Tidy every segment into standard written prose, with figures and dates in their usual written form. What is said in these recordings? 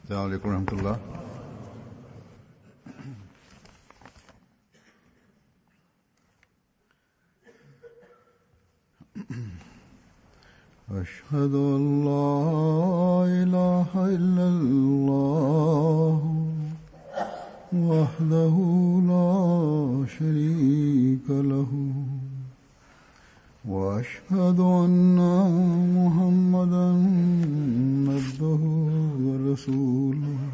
अस्सलाम वालेकुम रहमतुल्लाह। अशहदु अल्ला इलाहा इल्लल्लाह वहदहु ला शरीका लहू वअशहदु अन्ना मुहम्मदन अब्दुहु व रसूलुहु।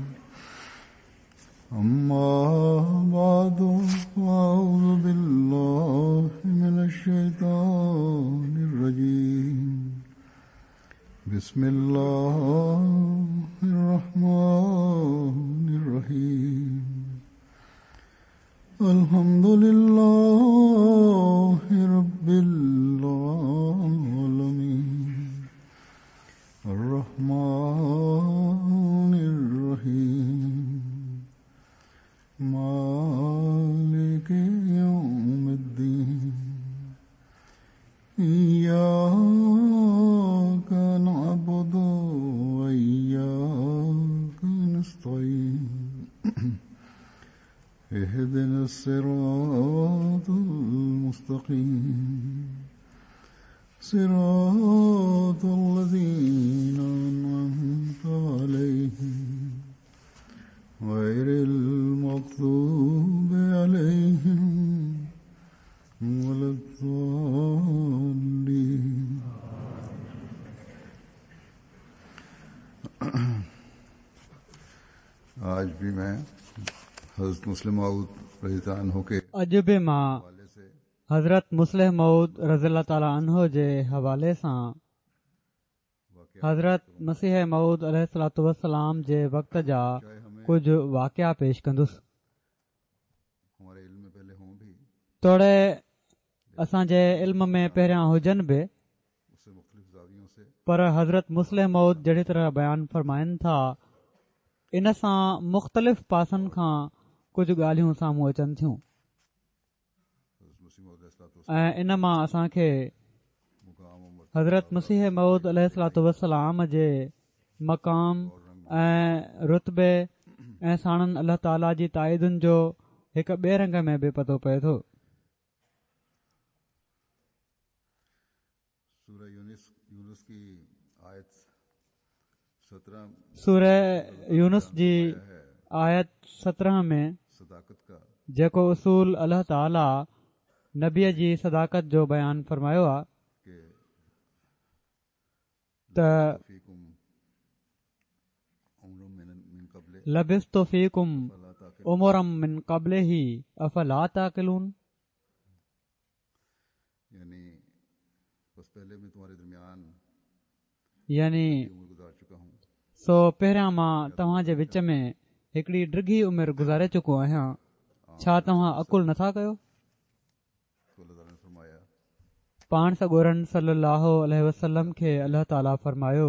अम्मा बादु फ़अऊज़ु बिल्लाहि मिनश शैतानिर रजीम। बिस्मिल्लाहिर रहमानिर रहीम। अल्हम्दुलिल्लाहि रब्बिल आलमीन अर्रहमानिर रहीम मालिकि यौमिद्दीन। इय्याका नअबुदु व इय्याका नस्तईन। इहदिना सिरातल मुस्तक़ीम सिरातल लज़ीना अनअमता अलैहिम गैरिल मग़ज़ूबि अलैहिम वलद्दाल्लीन। आज भी मैं हज़रत मुस्लिम मऊद रज़ियल्लाहु अन्हु के अॼु बि मां हज़रत मुस्लिम मऊद रज़ियल्लाहु ताला अन्हु जे हवाले सां हज़रत मसीह मऊद अलैहिस्सलातु वस्सलाम जे वक़्त जा कुझु वाक़िया पेश कंदुसि। तोड़े असांजे इल्म में पहिरियां हुजनि बि, पर हज़रत मुस्लिम मऊद जहिड़ी तरह बयानु फरमाइनि था, इन सां मुख़्तलिफ़ पासनि खां कुझु ॻाल्हियूं साम्हूं अचनि थियूं ऐं इन मां असांखे हज़रत मसीह मऊद अलैहिस्सलातु वस्सलाम जे मक़ाम ऐं रुतबे ऐं साणनि अल्लाह ताला जी ताईदुनि जो हिकु ॿिए रंग में बि पतो पए थो। सूरह यूनुस जी आयत 17 में जेको उसूल अल्लाह ताला नबीअ जी सदाकत जो बयानु फरमायो आहे त लबिस्तु फीकुम उमरम मिन क़ब्लिही अफला ताक़िलून, यानी सो पहिरियां मां तव्हां जे विच में हिकड़ी ड्रिघी उमिरि गुज़ारे चुको आहियां, छा तव्हां अकुल नथा कयो? पाण सॻोरन सल्लल्लाहु अलैहि वसल्लम खे अल्लाह ताला फरमायो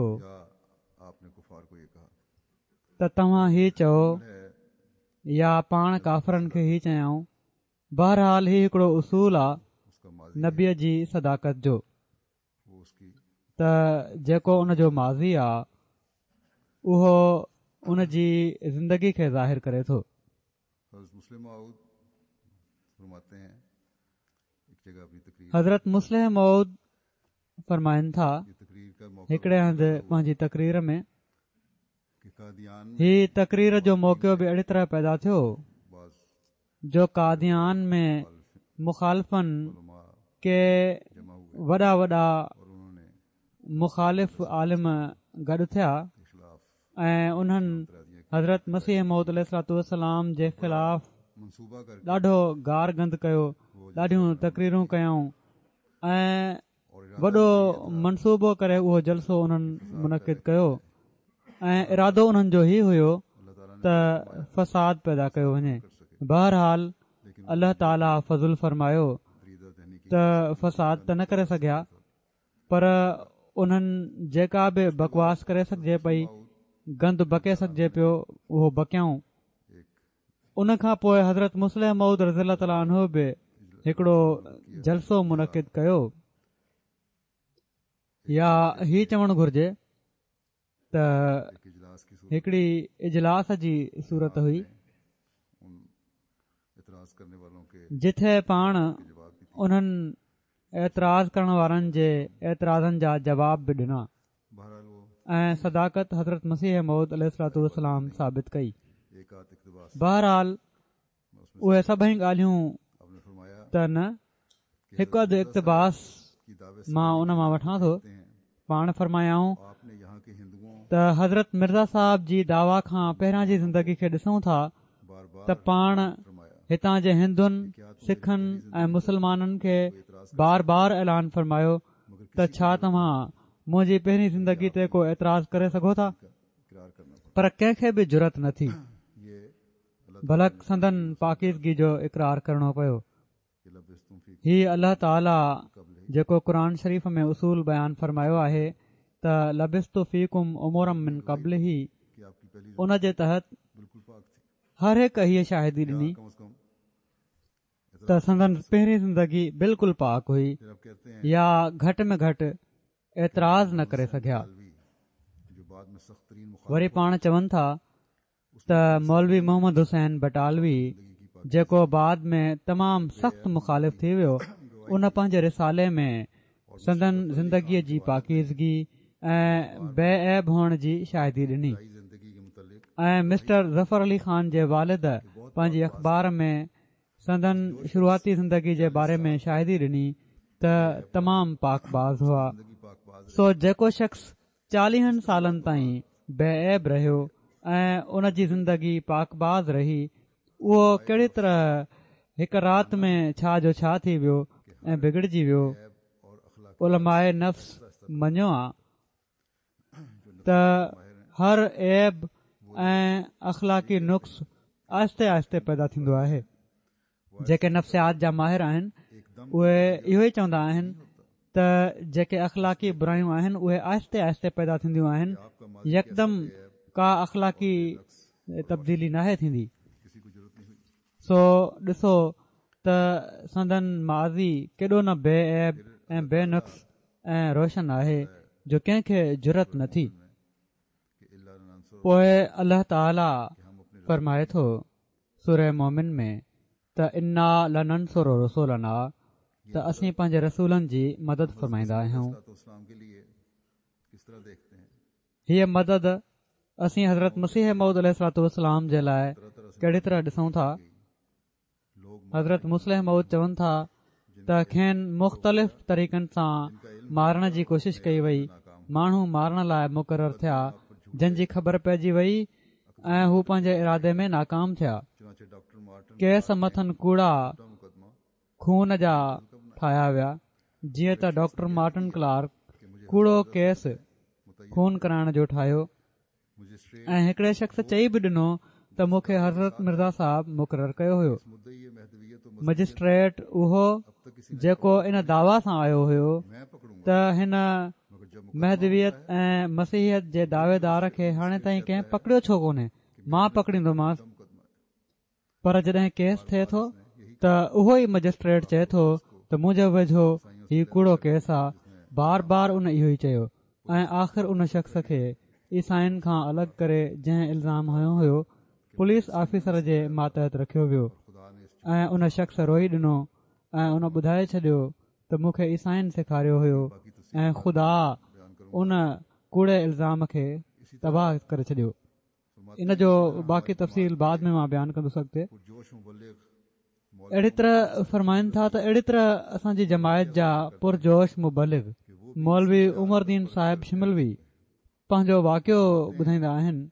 त तव्हां ही चओ या पाण काफ़रनि खे ही चयाऊं। बहरहाल ही हिकिड़ो उसूल आहे नबीअ जी सदाकत जो त जेको उन जो माज़ी आहे उहो उन जी ज़िंदगी खे ज़ाहिर करे थो। हज़रत मुस्लिम मऊद फरमाइनि था हिकिड़े हंधि पंहिंजी तक़रीर में, ही तक़रीर जो मौक़ो बि अहिड़ी तरह पैदा थियो जो कादियान में मुखालिफ़नि के वॾा वॾा मुखालिफ़ आलिम गॾु थिया ऐं उन्हनि हज़रत मसीह मऊद अलैहिस्सलातु वस्सलाम जे ख़िलाफ़ ॾाढो गार गंद कयो, ॾाढियूं तक़रीरूं कयूं ऐं वॾो मनसूबो करे उहो जलसो उन्हनि मुनक़िद कयो ऐं इरादो उन्हनि जो ही हुयो त फ़साद पैदा कयो वञे। बहरहाल अल्लाह ताला फज़ुल फरमायो त फ़साद त न करे सघिया, पर उन्हनि जेका बि बकवास करे सघिजे पई, गंद बके सघिजे पियो, उहो बकियाऊं। उन खां पोइ हज़रत मुस्लिम मऊद रज़ियल्लाहु ताला अन्हु बि हिकिड़ो जलसो मुनक़िद कयो। या ही चवणु घुर्जे त हिकिड़ी इजलास जी सूरत हुई जिथे पाण उन्हनि एतिराज़ करण वारनि जे एतिराज़नि जा जवाब बि ॾिना ऐं सदाकत हज़रत मसीह मौद अलैहिस्सलाम साबित कई। बहरहाल उहे सभई ॻाल्हियूं त न हिकु अधु इक़्तिबास मां उन मां वठां थो। पाण फरमायाऊं त हज़रत मिर्ज़ा साहब जी दावा खां पहिरियां जी ज़िंदगी खे ॾिसूं था त पाण हितां जे हिंदुनि सिखनि ऐं मुसलमाननि खे बार बार ऐलान फरमायो त छा तव्हां मुंहिंजी पहिरीं ज़िंदगी ते को एतिराज़ करे सघो था, पर कंहिंखे बि जुरत न थी बलक संदन पाकीज़गी जो इक़रार करणो पियो। हीउ अल्लाह ताला जेको क़ुर शरीफ़ में उसूल बयान फरमायो आहे त लबिस्तु फीकुम उमरम मिन क़ब्लिही, उन जे तहत हर हिकु हीअ शाहिदी ॾिनी त संदन पहिरीं ज़िंदगी बिल्कुलु पाक हुई या घटि में घटि एतिराज़ न करे सघिया। वरी पाण चवनि था त मौलवी मोहम्मद हुसैन बटालवी जेको बाद में तमामु सख़्तु मुखालिफ़ थी वियो, उन पंहिंजे रिसाले में संदन ज़िंदगीअ जी पाकीज़गी ऐं बेऐब हुअण जी शाहिदी ॾिनी ऐं मिस्टर ज़फ़र अली ख़ान जे वालिद पंहिंजी अख़बार में संदन शुरूआती ज़िंदगी जे बारे में शाहिदी ॾिनी त तमामु पाकबाज़ हुआ। सो जेको शख़्स 40 सालनि ताईं बेऐब रहियो ऐं उन जी ज़िंदगी पाकबाज़ रही, उहो कहिड़ी तरह हिकु राति में छा जो छा थी वियो ऐं बिगड़जी वियो। उलमाए नफ़्स मञियो आहे त हर ऐब ऐं अख़लाक़ी नुक्स आहिस्ते आहिस्ते पैदा थींदो आहे। जेके नफ़्सियात जा माहिर आहिनि उहे इहो ई चवंदा आहिनि त जेके अख़लाक़ी बुरायूं आहिनि उहे आहिस्ते आहिस्ते पैदा थींदियूं आहिनि, यकदम का अख़लाक़ी तब्दीली नाहे थींदी। सो ॾिसो त संदन माज़ी केॾो न बेऐब ऐं बेनुक्स ऐं रोशन आहे जो कंहिंखे जुरत न थी। पोइ अल्लाह ताला फरमाए थो सूरह मोमिन में त इन्ना लनंसुरु रसूलना, त असीं पंहिंजे रसूलनि जी मदद फरमाईंदा आहियूं। हीअ मदद असीं हज़रत मसीह मऊद अलैहिस्सलाम जे लाइ कहिड़ी तरह ॾिसूं था। हज़रत मुस्लिह मऊद चवनि था त खेनि मुख़्तलिफ़ तरीक़नि सां मारण जी कोशिश कई वई, माण्हू मारण लाइ मुक़ररु थिया, जंहिंजी ख़बर पइजी वई ऐं हू पंहिंजे इरादे में नाकाम थिया। केस मथनि कूड़ा खून जा ठाहिया विया, जीअं त डॉक्टर मार्टिन क्लार्क कूड़ो केस खून कराइण जो ठाहियो ऐं हिकिड़े शख़्स चई बि ॾिनो त मूंखे हज़रत मिर्ज़ा साहब मुक़ररु कयो हुयो। मजिस्ट्रेट उहो जेको इन दावा सां आयो हुयो त हिन महदवियत ऐं मसीहियत जे दावेदार खे हाणे ताईं कंहिं पकड़ियो छो कोन्हे, मां पकड़ींदोमांसि। पर जॾहिं केस थिए थो त उहो ई मजिस्ट्रेट चए थो त मुंहिंजो वेझो हीउ कूड़ो केस आहे। बार बार उन इहो ई चयो ऐं आख़िर उन शख़्स खे ईसाइन खां अलॻि करे जंहिं इल्ज़ाम हयो हुयो पुलिस ऑफिसर जे मातहत रखियो वियो ऐं उन शख़्स रोई ॾिनो ऐं उन ॿुधाए छॾियो त मूंखे ईसाइन सेखारियो हुयो ऐं ख़ुदा उन कूड़े इल्ज़ाम खे तबाह करे छॾियो। इन जो बाक़ी तफ़सील बाद में मां बयानु कंदुसि अॻिते। अहिड़ी तरह फरमाइनि था त अहिड़ी तरह असांजी जमायत जा पुरजोश मुबलिग मौलवी उमरदीन साहिब शिमलवी पंहिंजो वाक़ियो ॿुधाईंदा आहिनि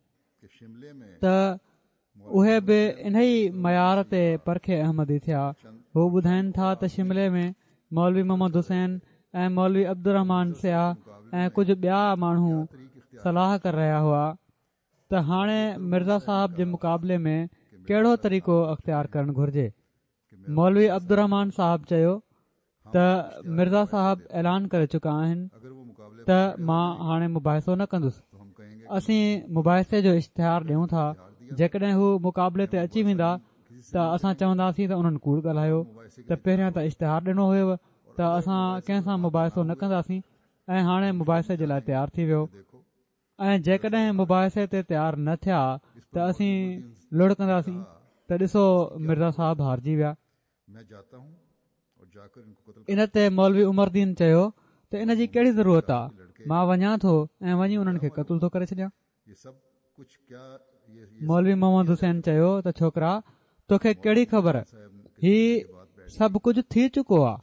त उहे बि इन ई मयार ते परखे अहमदी थिया। हू ॿुधाइनि था त शिमले में मौलवी मोहम्मद हुसैन ऐं मौलवी अब्दुर्रहमान सियाह ऐं कुझु ॿिया माण्हू सलाह करे रहिया हुआ त हाणे मिर्ज़ा साहब जे मुक़ाबले में कहिड़ो तरीक़ो अख़्तियार करणु घुर्जे। मौलवी अब्दुर्रहमान साहब चयो त मिर्ज़ा साहब ऐलान करे चुका आहिनि त मां हाणे मुबाहिसो न कंदुसि। असीं मुबाहिसे जो इश्तिहार ॾियूं था, जेकॾहिं हू मुक़ाबले ते अची वेंदा त असां चवंदासीं त उन्हनि कूड़ ॻाल्हायो त पहिरियां त इश्तिहार ॾिनो हुयो त असां कंहिं सां मुबाहिसो न कंदासीं ऐं हाणे मुबाहिसे जे लाइ तयारु थी वियो। ऐं जेकॾहिं मुबाहिसे ते तयारु न थिया त असीं लुड़कंदासीं त ॾिसो मिर्ज़ा साहब हारजी विया। इन ते मौलवी उमरदीन चयो त इन जी कहिड़ी ज़रूरत आहे, मां वञा थो ऐं वञी उन्हनि खे क़तल थो करे छॾियां। मौलवी मोहम्मद हुसैन चयो त छोकिरा तोखे कहिड़ी ख़बर, ही सभु कुझु थी चुको आहे।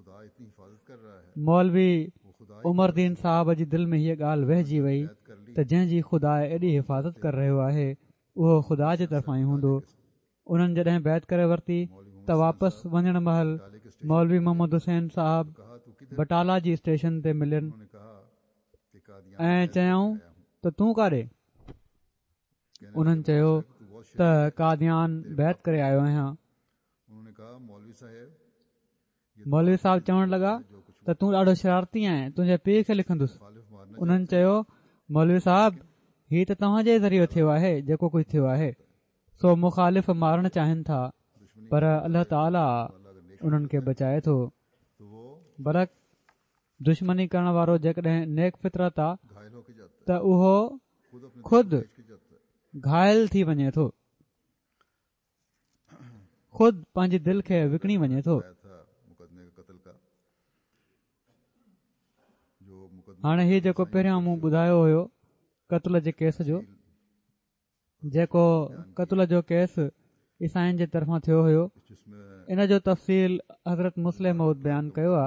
मौलवी उमरदीन साहब जी दिलि में हीअ ॻाल्हि वहिजी वई त जंहिंजी ख़ुदा एॾी हिफ़ाज़त करे रहियो आहे उहो ख़ुदा जे तरफ़ां ई हूंदो। उन्हनि जॾहिं बैत करे वरिती त वापसि वञण महिल मौलवी मोहम्मद हुसैन साहब बटाला जी स्टेशन ते मिलियनि ऐं चयऊं त तूं काॾे? उन्हनि चयो त कादियान बैत करे आयो आहियां। मौलवी साहब चवण लॻा त तूं ॾाढो शरारती आहीं, तुंहिंजे पीउ खे लिखंदुसि। उन्हनि चयो मौलवी साहब हीउ त तव्हांजे ज़रिए थियो आहे जेको कुझु थियो आहे, सो मुखालिफ़ मारणु चाहिनि था पर अल्लाह ताला उन्हनि खे बचाए थो। बरक दुश्मनी करण वारो जेकॾहिं नेक फितरत आहे त उहो खुदि घायल थी वञे थो, खुदि पंहिंजी दिलि खे विकिणी वञे थो। हाणे हीउ जेको पहिरियों मूं ॿुधायो हुयो क़तल जे केस जो, जेको क़तल जो केस ईसाइन जे तरफ़ां थियो हुयो, इन जो तफ़सील हज़रत मुस्लिम मौद बयानु कयो आहे।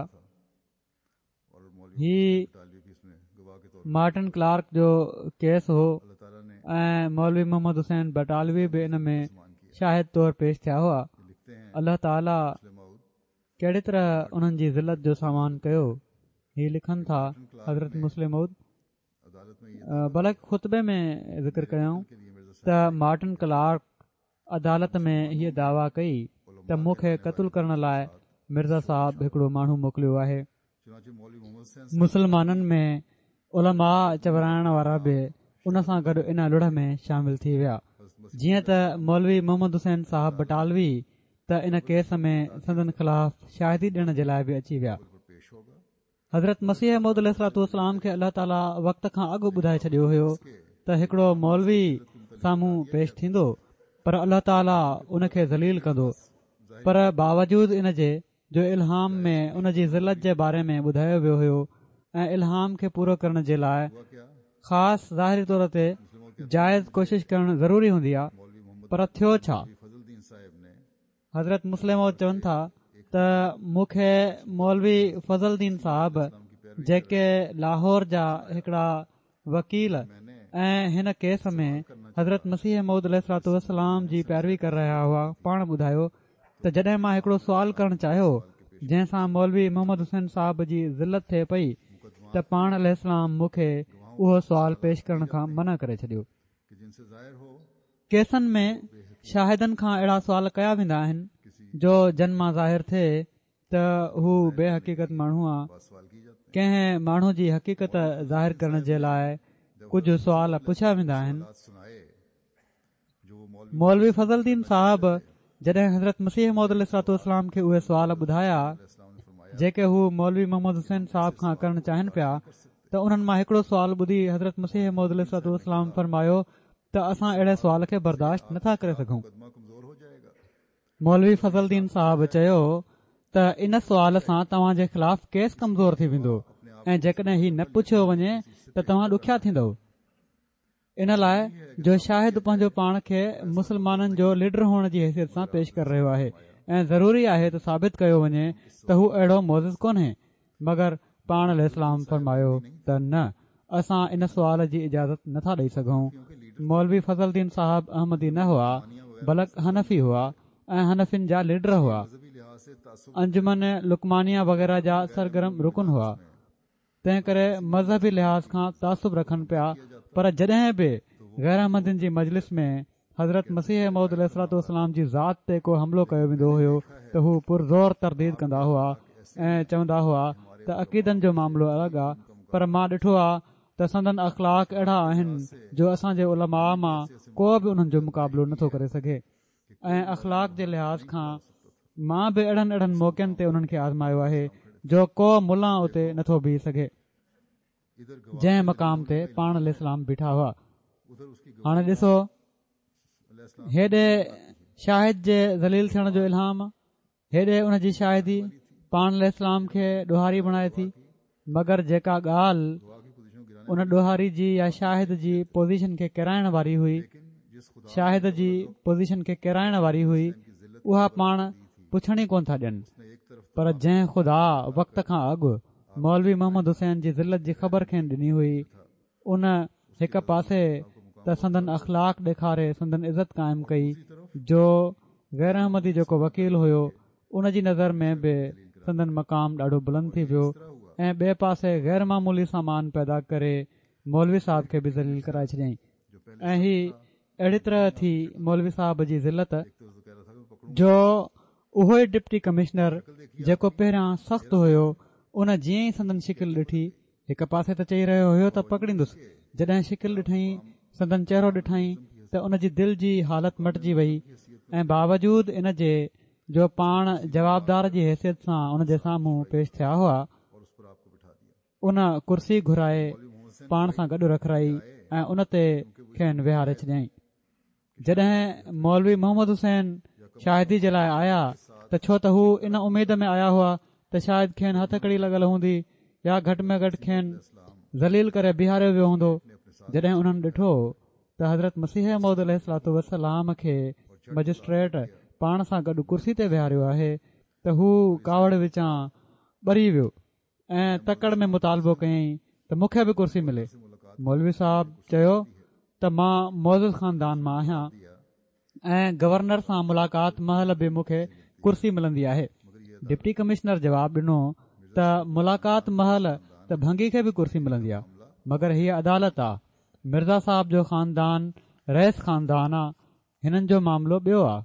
ही मार्टिन क्लार्क जो केस हो ऐं मौलवी मोहम्मद हुसैन बटालवी बि इन में शाहिद तौर पेश थिया हुआ। अल्लाह ताला कहिड़ी तरह उन्हनि जी ज़िलत जो सामान कयो, ही लिखनि था हज़रत मुस्लिम मौद। बल्कि ख़ुतबे में ज़िक्र कयऊं त मार्टिन क्लार्क अदालत में हीअ दावा कई त मूंखे क़तल करण लाइ मिर्ज़ा साहब हिकिड़ो माण्हू मोकिलियो आहे। मुसलमाननि में उलमा चवराइण वारा बि उन सां गॾु इन लुड़ में शामिल थी विया। जीअं त मौलवी मोहम्मद हुसैन साहब बटालवी त इन केस में संदन ख़िलाफ़ शाहिदी ॾियण जे लाइ बि अची विया। हज़रत मसीह मौद अलैहिस्सलाम खे अल्लाह ताला वक़्त खां अॻु ॿुधाए छॾियो हुयो त हिकिड़ो मौलवी साम्हूं पेश थींदो पर अल्लाह ताला उनखे ज़लील कंदो। पर बावजूद इन जे जो इल्हाम में उन जी ज़िलत जे बारे में ॿुधायो वियो हुयो ऐं इल्हाम खे पूरो करण जे लाइ ख़ासि ज़ाहिरी तौर ते जाइज़ कोशिश करणु ज़रूरी हूंदी आहे, पर थियो छा? हज़रत मुस्लिम चवनि था त मूंखे मौलवी फज़लुद्दीन साहब जेके लाहौर जा हिकिड़ा वकील ऐं हिन केस में हज़रत मसीह मौद अलैहिस्सलाम जी पैरवी करे रहिया हुआ पाण ॿुधायो त जॾहिं मां हिकिड़ो सुवाल करणु चाहियो जंहिंसां मौलवी मोहम्मद हुसैन साहब जी ज़िलत थिए पई त पाण अलैहिस्सलाम मूंखे उहो सुवाल पेश करण खां मना करे छॾियो। केसनि में शाहिदनि खां अहिड़ा सुवाल कया वेंदा आहिनि जो जन मां ज़ाहिर थिए त हू बेहक़ीक़त माण्हू आहे। कंहिं माण्हू जी हक़ीक़त ज़ाहिर करण जे लाइ कुझु सुवाल पुछिया वेंदा आहिनि। मौलवी फज़लुद्दीन साहब जॾहिं हज़रत मसीह मौद अलैहिस्सलाम खे उहे सुवाल ॿुधाया जेके हू मौलवी मोहम्मद हुसैन साहब खां करणु चाहिनि पिया त उन्हनि मां हिकिड़ो सुवाल ॿुधी हज़रत मसीह मौद अलैहिस्सलाम फरमायो त असां अहिड़े सुवाल खे बर्दाश्त नथा करे सघूं। मौलवी फज़लुद्दीन साहब चयो त इन सुवाल सां तव्हां जे ख़िलाफ़ केस कमज़ोर थी वेंदो ऐं जेकॾहिं ही न पुछियो वञे त तव्हां ॾुखिया थींदव। इन लाइ जो शाहिद पंहिंजो पाण खे मुसलमाननि जो लीडर हुअण जी हैसियत सां पेश करे रहियो आहे ऐं ज़रूरी आहे त साबित कयो वञे त हू अहिड़ो मौज़िज़ कोन्हे, मगर पाण अलैहिस्सलाम फरमायो त न, असां इन सुवाल जी इजाज़त नथा ॾेई सघूं। मौलवी फज़लुद्दीन साहब अहमदी न हुआ बल्कि हनफ़ी हुआ ऐं हनफ़िन जा लीडर हुआ। अंजुमन लुकमानिया वग़ैरह जा सरगर्म रुकन हुआ, तंहिं करे मज़हबी लिहाज़ खां तासुब रखनि पिया। पर जॾहिं बि गैरहमंदिन जी मजलिस में हज़रत मसीह मौद अलैहिस्सलाम जी ज़ात ते को हमिलो कयो वेंदो हुयो त हू पुरज़ोर तरदीद कंदा हुआ ऐं चवंदा हुआ त अक़ीदनि जो मामिलो अलॻि आहे, पर मां ॾिठो आहे त संदन अख़लाक अहिड़ा आहिनि जो असांजे उलमा मां को बि उन्हनि जो मुक़ाबिलो नथो करे सघे ऐं अख़लाक जे लिहाज़ खां मां बि अहिड़नि मौक़नि ते उन्हनि खे आज़मायो आहे जो को मुला उते नथो बीह सघे। जंहिं मक़ाम ते पाण अलैहिस्सलाम बीठा हुआ। हाणे ॾिसो, हेॾे शाहिद जे ज़लील थियण जो इल्हाम, हेॾे उन जी शाहिदी पाण अलैहिस्सलाम खे ॾोहारी बणाए थी। मगर जेका ॻाल्हि उन ॾोहारी जी या शाहिद जी पोज़ीशन खे किराइण वारी हुई, शाहिद जी पोज़ीशन खे किराइण वारी हुई, उहा पाण पुछण ई कोन था ॾियनि। पर जंहिं ख़ुदा वक़्त खां अॻु मौलवी मोहम्मद हुसैन जी ज़िलत जी ख़बर खेनि ॾिनी हुई, उन हिक पासे त संदन अख़लाक ॾेखारे संदन इज़त क़ाइमु कई, जो गैर अहमदी जेको वकील हुयो उन जी नज़र में बि संदन मक़ाम ॾाढो बुलंद थी वियो, ऐं ॿिए पासे गैर मामूली सामान पैदा करे मौलवी साहब खे बि ज़लील कराए छॾियईं। ऐं ही अहिड़ी तरह थी मौलवी साहब जी ज़िलत, जो उहो ई डिप्टी कमिश्नर जेको पहिरियां सख़्तु हुयो, उन जीअं ई संदन शिकिल ॾिठी, हिक पासे त चई रहियो हुयो त पकड़ींदुसि, जॾहिं शिकिल ॾिठईं, संदन चहिरो ॾिठईं, त उन जी दिलि जी हालत मटिजी वई। ऐं बावजूद इन जे जो पाण जवाबदार जी हैसियत सां उन जे साम्हूं पेश थिया हुआ, उन कुर्सी घुराए पाण सां गॾु रखाई ऐं उन ते खेनि विहारे छॾियईं। जॾहिं मौलवी मोहम्मद हुसैन शाहिदी जे लाइ आया, त छो त हू इन उमेद में आया हुआ त शायदि खेनि हथकड़ी लॻल हूंदी या घटि में घटि खेनि ज़लील करे बीहारियो वियो हूंदो। जॾहिं उन्हनि ॾिठो त हज़रत मसीह मौद अलैहिस्सलातु वस्सलाम खे मजिस्ट्रेट पाण सां गॾु कुर्सी ते विहारियो आहे, त हू कावड़ विचां ॿरी वियो ऐं तकड़ में मुतालबो कयईं त मूंखे बि कुर्सी मिले। मौलवी साहब चयो त मां मौज़ूद ख़ानदान मां आहियां ऐं गवर्नर सां मुलाक़ात महल बि मूंखे कुर्सी मिलंदी आहे। डिप्टी कमिश्नर जवाबु ॾिनो त मुलाक़ात महल त भंगी खे बि कुर्सी मिलंदी आहे, मगर हीअ अदालत आहे, मिर्ज़ा साहब जो ख़ानदान रईस ख़ानदान आहे, हिननि जो मामिलो ॿियो आहे।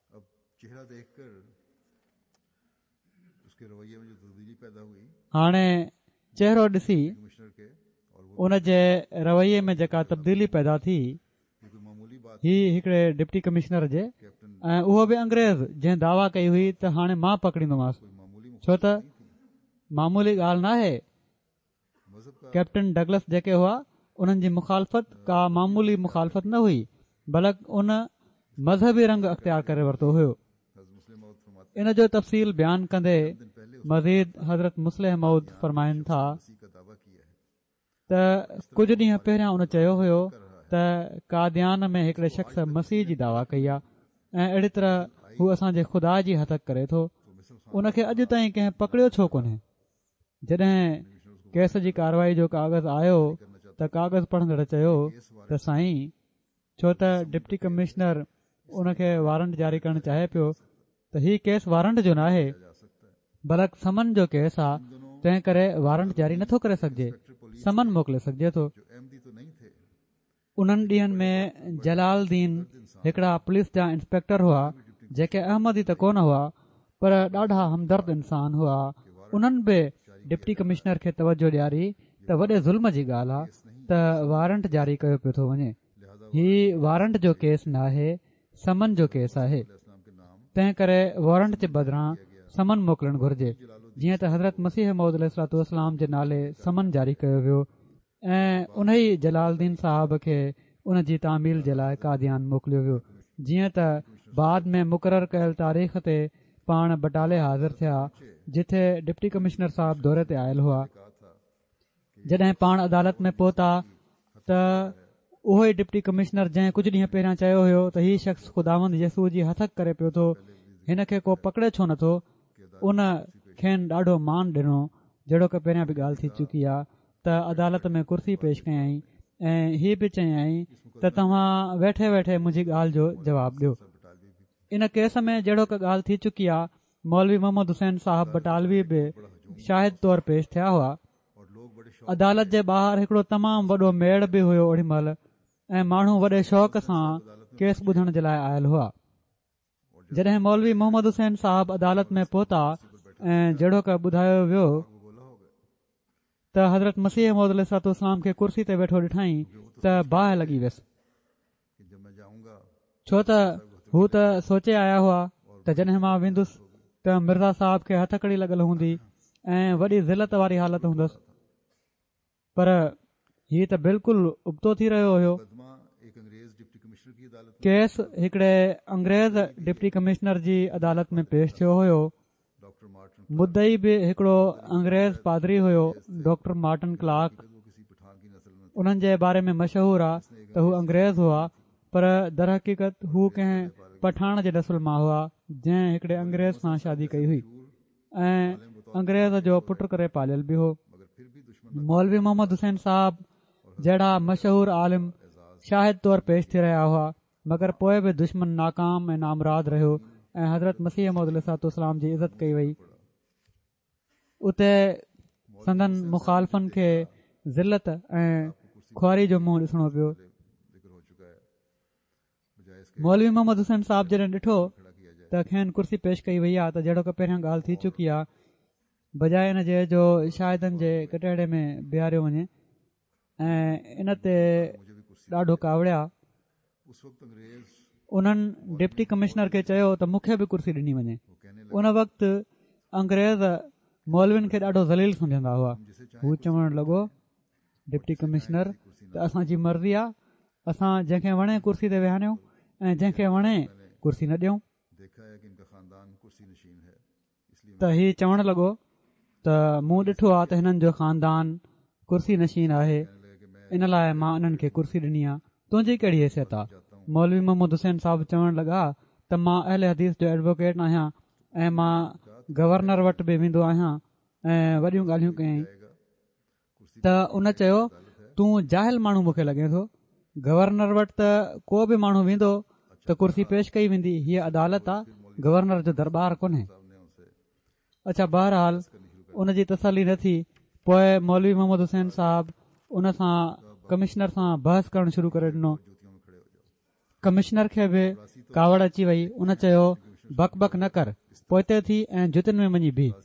हाणे चहिरो ॾिसी उन जे रवैये में जेका तब्दीली पैदा थी, ही हिकिड़े डिप्टी कमिश्नर जे, ऐं उहो बि अंग्रेज़, जंहिं दावा कई हुई त हाणे मां पकड़ींदोमांसि, छो त मामूली ॻाल्हि नाहे। कैप्टन डगलस जेके हुआ, उन्हनि जी मुखालफ़त का मामूली मुखालफ़त न हुई, बल्कि उन मज़हबी रंग अख़्तियार करे वरितो हुयो। इन जो तफ़सील बयानु कंदे मज़ीद हज़रत मुस्लिह मौद फरमाइनि था त कुझु ॾींहं पहिरियां उन चयो हुयो त कादियान में हिकिड़े शख़्स मसीह जी दावा कई आहे, ऐं अहिड़ी तरह हू असांजे ख़ुदा जी हथक करे थो। उनखे अॼु ताईं कंहिं पकड़ियो छो कोन्हे? जॾहिं केस जी कार्रवाई जो कागज़ आयो त कागज़ पढ़ंदड़ चयो त साईं, छो त डिप्टी कमिश्नर उनखे वारंट जारी करणु चाहे पियो, त हीउ केस वारंट जो न आहे, बल्कि समन जो केस आहे, तंहिं करे वारंट जारी नथो करे सघिजे, समन मोकिले सघिजे थो। उन्हनि ॾींहनि में जलालदीन हिकिड़ा पुलिस जा इंस्पेक्टर हुआ, जेके अहमदी त कोन हुआ, पर ॾाढा हमदर्द इंसान हुआ। उन्हनि बि डिप्टी कमिश्नर खे तवजो ॾियारी त वॾे ज़ुल्म जी ॻाल्हि आहे त वारंट जारी कयो पियो थो वञे। हीउ वारंट जो केस न आहे, समन जो केस आहे, तंहिं करे वारंट जे बदिरां समन मोकिलणु घुर्जे, जीअं त हज़रत मसीह मौद अलैहिस्सलातु वस्सलाम जे नाले समन जारी कयो वियो ऐं उन ई जलालदीन साहब खे उन जी तामील जे लाइ कादियान मोकिलियो वियो। जीअं त बाद में मुक़ररु कयल तारीख़ ते पाण बटाले हाज़िर थिया, जिथे डिप्टी कमिश्नर साहब दौरे ते आयल हुआ। जॾहिं पाण अदालत में पहुता त उहो ई डिप्टी कमिश्नर जंहिं कुझु ॾींहं पहिरियां चयो हुयो त हीउ शख़्स ख़ुदावंद यसू जी हथक करे पियो थो, हिन खे को पकड़े छो नथो, उन खेनि ॾाढो मान ॾिनो, जहिड़ो की पहिरियां बि ॻाल्हि थी चुकी आहे त अदालत में कुर्सी पेश कयईं ऐं हीअ बि चयईं त तव्हां वेठे वेठे मुंहिंजी ॻाल्हि जो जवाबु ॾियो। इन केस में जहिड़ो की ॻाल्हि थी चुकी आहे, मौलवी मोहम्मद हुसैन साहब बटालवी बि शाहिद तौरु पेश थिया हुआ। अदालत जे ॿाहिरि हिकिड़ो तमामु वॾो मेड़ बि हुयो ओॾी महिल, ऐं माण्हू वॾे शौक़ सां केस ॿुधण जे लाइ आयल हुआ। जॾहिं मौलवी मोहम्मद हुसैन साहब अदालत में पहुता ऐं जहिड़ो की ॿुधायो वियो त हज़रत मसीह मौद अलैहिस्सलातु वस्सलाम खे कुर्सी ते वेठो ॾिठाई त बाहि लॻी वियसि, छो त हू त सोचे आया हुआ त जॾहिं मां वेंदुसि त मिर्ज़ा साहब खे हथकड़ी लॻल हूंदी ऐं वॾी ज़िलत वारी हालत हूंदसि, पर हीउ त बिल्कुलु उबतो थी रहियो हुयो। केस हिकिड़े अंग्रेज़ डिप्टी कमिश्नर जी अदालत में पेश थियो हुयो। मुद्दई बि हिकिड़ो अंग्रेज़ पादरी हुयो, डॉक्टर मार्टिन क्लार्क। उन्हनि जे बारे में मशहूर आहे त हू अंग्रेज़ हुआ, पर दर हक़ीक़त हू कंहिं पठान जे नस्ल मां हुआ जंहिं हिकिड़े अंग्रेज़ सां शादी कई हुई ऐं अंग्रेज़ जो पुट करे पालियल बि हो। मौलवी मोहम्मद हुसैन साहब जहिड़ा मशहूर आलिम शाहिद तौर पेश थी रहिया हुआ, मगर पोइ बि दुश्मन नाकाम ऐं नामराद रहियो ऐं हज़रत मसीह मौद अलैहिस्सलाम जी इज़त कई वई। उते संदन मुखालफ़नि खे ज़िलत ऐं खुआरी जो मुंहुं ॾिसणो पियो। मौलवी मोहम्मद हुसैन साहब जॾहिं ॾिठो त खेनि कुर्सी पेश कई वई आहे त जहिड़ो की पहिरियां ॻाल्हि थी चुकी आहे, बजाए इन जे जो शाहिदनि जे कटहरे में बीहारियो वञे ऐं इन ते ॾाढो कावड़िया। उन्हनि डिप्टी कमिश्नर खे चयो त मूंखे बि कुर्सी ॾिनी वञे। उन वक़्तु अंग्रेज़ मौलवियुनि खे ॾाढो ज़लील सम्झंदा हुआ। हू चवणु लॻो, डिप्टी कमिश्नर त असांजी मर्ज़ी आहे, असां जंहिंखे वणे कुर्सी ते विहारियूं ऐं जंहिंखे वणे कुर्सी न ॾियूं। त हीउ चवणु लॻो त मूं ॾिठो आहे त हिननि जो ख़ानदान कुर्सी नशीन आहे, इन लाइ मां इन्हनि खे कुर्सी ॾिनी आहे। तुंहिंजी कहिड़ी हैसियत आहे? मौलवी मोहम्मद हुसैन साहब चवणु लॻा त मां अहले हदीस जो एडवोकेट आहियां ऐं मां गवर्नर वटि बि वेंदो आहियां ऐं वॾियूं ॻाल्हियूं कयईं। त उन चयो, तूं जाहिल माण्हू मूंखे लॻे थो। गवर्नर वटि त को बि माण्हू वेंदो त कुर्सी पेश कई वेंदी। हीअ अदालत आहे, गवर्नर जो दरबार कोन्हे। अच्छा, बहरहाल उन जी तसली न थी। पोइ मौलवी मोहम्मद हुसैन साहब उन सां कमिश्नर सां बहस करणु शुरू करे ॾिनो। कमिश्नर खे बि कावड़ अची वई। उन चयो, बक बक न कर, पोइते थी ऐं जुतियुनि में वञी बीह।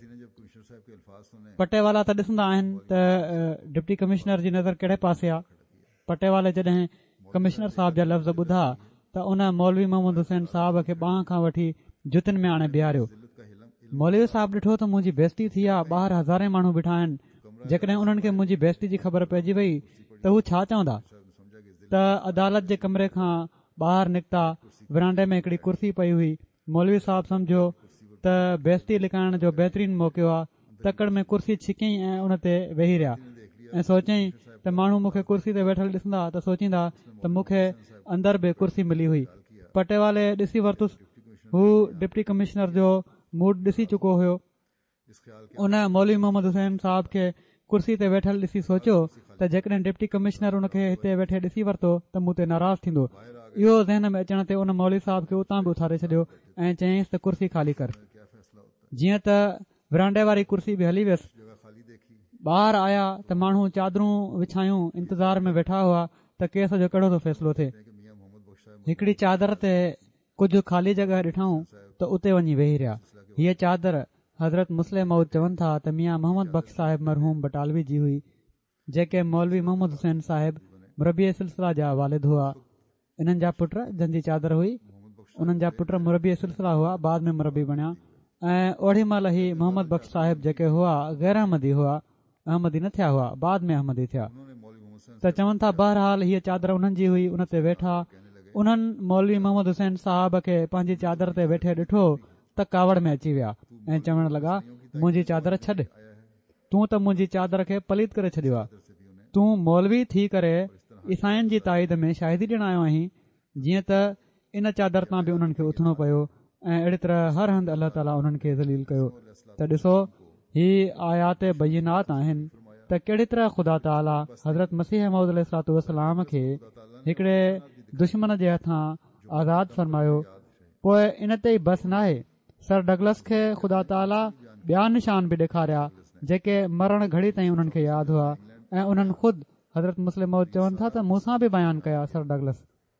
पटे वाला त ॾिसंदा आहिनि त डिप्टी कमिश्नर जी नज़र कहिड़े पासे आहे। पटे वाले जॾहिं कमिश्नर साहब जा लफ़्ज़ ॿुधा त उन मौलवी मोहम्मद हुसैन साहब खे ॿांह खां वठी जुतियुनि में आणे बीहारियो। मौलवी साहब ॾिठो त मुंहिंजी बेइज़ती थी आहे, ॿाहिरि हज़ारे माण्हू बीठा आहिनि। जेकॾहिं उन्हनि खे मुंहिंजी बेइज़ती जी ख़बर पइजी वई त हू छा चवंदा? त अदालत जे कमरे खां ॿाहिरि निकिता। विरांडे में हिकिड़ी कुर्सी पई हुई। मौलवी साहब सम्झो त बेइज़ती लिकाइण जो बहितरीनु मौक़ो आहे। तकड़ में कुर्सी छिकईं ऐं उन ते वेही रहिया ऐं सोचईं त माण्हू मूंखे कुर्सी ते वेठल ॾिसंदा त सोचींदा त मूंखे अंदर बि कुर्सी मिली हुई। पटे वाले ॾिसी वरितुसि, हू डिप्टी कमिश्नर जो मूड ॾिसी चुको हुयो। उन मौलवी मोहम्मद हुसैन साहब खे कुर्सी ते वेठल ॾिसी सोचियो त जेकॾहिं डिप्टी कमिश्नर उन खे हिते वेठे ॾिसी वरितो त मूं ते नाराज़ थींदो। इहो ज़हन में अचण ते उन मौलवी साहब खे उतां बि उथारे छॾियो ऐं चयईंसि त कुर्सी ख़ाली कर। जीअं त विरांडे वारी कुर्सी बि हली वियसि। ॿाहिरि आया त माण्हू चादरूं विछायूं इंतज़ार में वेठा हुआ त केस जो कहिड़ो थो फ़ैसिलो थिए। हिकिड़ी चादर ते कुझु ख़ाली जॻह ॾिठऊं त उते वञी वेही रहिया। हीअ चादर हज़रत मुस्लिम मऊद चवनि था त मियां मोहम्मद बख़्श साहिब मरहूम बटालवी जी हुई, जेके मौलवी मोहम्मद हुसैन साहिब मुरबी सिलसिला जा वालिद हुआ। इन्हनि जा पुट जंहिंजी चादर हुई, उन्हनि जा पुट मुरबी सिलसिला हुआ, बाद में मुरबी बणिया। ऐं ओड़ी महिल ई मोहम्मद बख़्श साहिब जेके हुआ गैर अहमदी हुआ, अहमदी न थिया हुआ, बाद में अहमदी थिया। त चवनि था बहरहाल हीअ चादर उन्हनि जी हुई। उन ते वेठा उन्हनि मौलवी मोहम्मद हुसैन साहब खे पंहिंजी चादर ते वेठे ॾिठो त कावड़ में अची विया ऐं चवण लॻा, मुंहिंजी चादर छॾ, तूं त मुंहिंजी चादर खे पलीत करे छॾियो आहे। तूं मौलवी थी करे ईसाइनि जी ताईद में शाहिदी ॾियण आयो आहीं। जीअं त इन चादर तां बि उन्हनि खे उथणो पियो ऐं अहिड़ी तरह हर हंधि अलाह ताला उन्हनि खे ज़लील कयो। त ॾिसो, ही आयात बय्यिनात आहिनि त कहिड़ी तरह ख़ुदा ताला हज़रत मसीह मऊद अलैहिस्सलाम खे हिकिड़े दुश्मन जे हथां आज़ादु फ़रमायो। पोइ इन ते ई बस नाहे, सर डगलस खे ख़ुदा ताला ॿिया निशान बि ॾेखारिया जेके मरण घड़ी ताईं उन्हनि खे यादि हुआ ऐं उन्हनि ख़ुदि हज़रत मुस्लिम मऊद चवनि था त मूंसां बि बयानु कया। सर डगलस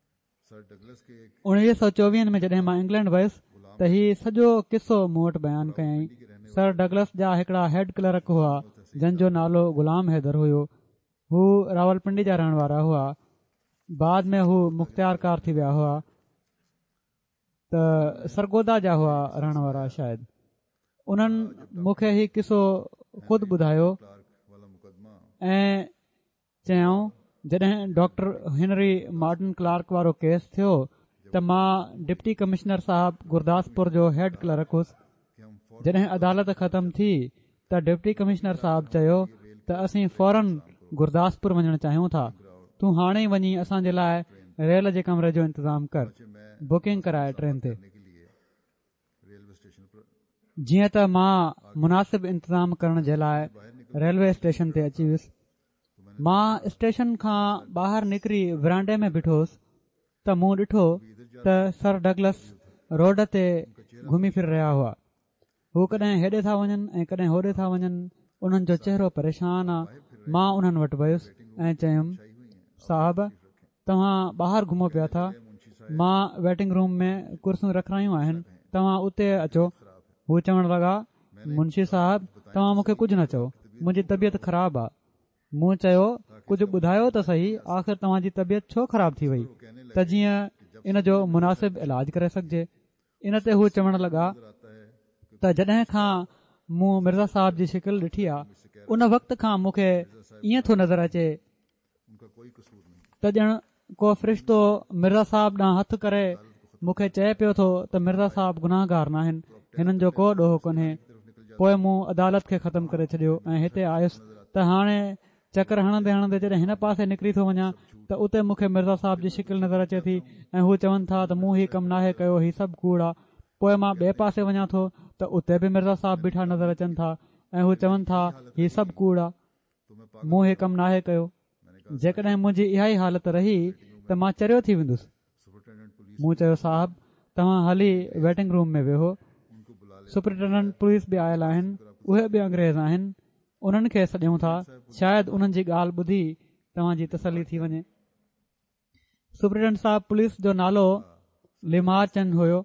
1924 में जॾहिं मां इंग्लैंड वयुसि त हीउ सॼो किसो मूं वटि बयानु कयईं। सर डगलस जा हिकिड़ा हेड क्लर्क हुआ जंहिंजो नालो गुलाम हैदर हुयो। हू रावलपिंडी जा रहण वारा हुआ। बाद में हू मुख़्तियारकार थी विया हुआ, त सरगोदा जा हुआ रहण वारा शायदि। उन्हनि मूंखे हीउ किसो ख़ुदि ॿुधायो ऐं चयऊं जॾहिं डॉक्टर हेनरी मार्टिन क्लार्क वारो केस थियो त मां डिप्टी कमिश्नर साहब गुरदासपुर जो हेड क्लर्क हुयुसि. जॾहिं अदालत ख़तम थी त डिप्टी कमिश्नर साहब चयो त असीं फौरन गुरदासपुर वञणु चाहियूं था. तूं हाणे ई वञी असांजे लाइ रेल जे कमरे जो इंतज़ाम कर, बुकिंग कराए ट्रेन ते. जीअं त मां मुनासिब इंतज़ाम करण जे लाइ रेलवे स्टेशन ते अची वियुसि. मां स्टेशन खां ॿाहिरि निकिरी विरांडे में बीठो हुयुसि त मूं ॾिठो त सर डगलस रोड ते घुमी फिर रहिया हुआ. हू कॾहिं हेॾे था वञनि ऐं कॾहिं होॾे था वञनि. उन्हनि जो चहिरो परेशान आहे. मां उन्हनि वटि वियुसि ऐं चयुमि, साहब तव्हां ॿाहिरि घुमो पिया था. मां वेटिंग रूम में कुर्सियूं रखायूं आहिनि, तव्हां उते अचो. हू चवण लॻा, मुंशी साहब तव्हां मूंखे कुझु न चओ, मुंहिंजी तबियत ख़राबु आहे. मूं चयो, कुझु ॿुधायो त सही, आख़िर तव्हांजी तबियत छो ख़राबु थी वई त जीअं इन जो मुनासिब इलाज करे सघिजे. इन ते हू चवण लॻा त जॾहिं खां मूं मिर्ज़ा साहब जी शिकिल ॾिठी आहे उन वक़्त खां मूंखे ईअं थो नज़र अचे त ॼण को फ़रिश्तो मिर्ज़ा साहब ॾांहुं हथु करे मूंखे चए पियो थो त मिर्ज़ा साहब गुनाहगार न आहिनि, हिननि जो को ॾोहो कोन्हे. पोइ मूं अदालत खे ख़तमु करे छॾियो ऐं हिते आयुसि त हाणे चकर हणंदे हणंदे जॾहिं हिन पासे निकिरी थो वञा त उते मूंखे मिर्ज़ा साहब जी शिकिल नज़र अचे थी ऐं हू चवनि था त मूं हीउ कमु नाहे कयो, हीउ सभु कूड़ आहे. पोइ मां ॿिए पासे वञा थो त उते बि मिर्ज़ा साहब बीठा नज़र अचनि था ऐं हू चवनि था हीउ सभु कूड़ आहे, मूं हीउ कमु नाहे कयो. जेकॾहिं मुंहिंजी इहा ई हालत रही त मां चरियो थी वेंदुसि. मूं चयो, साहब तव्हां हली वेटिंग रूम में वेहो. सुपरिटेंडेंट पुलिस बि आयल आहिनि, उहे बि अंग्रेज़ आहिनि. उन्हनि खे सॾियूं था, शायदि उन्हनि जी ॻाल्हि ॿुधी तव्हांजी तसली थी वञे. सुपरिटेंडेंट साहब पुलिस जो नालो लिमार चंद हुयो.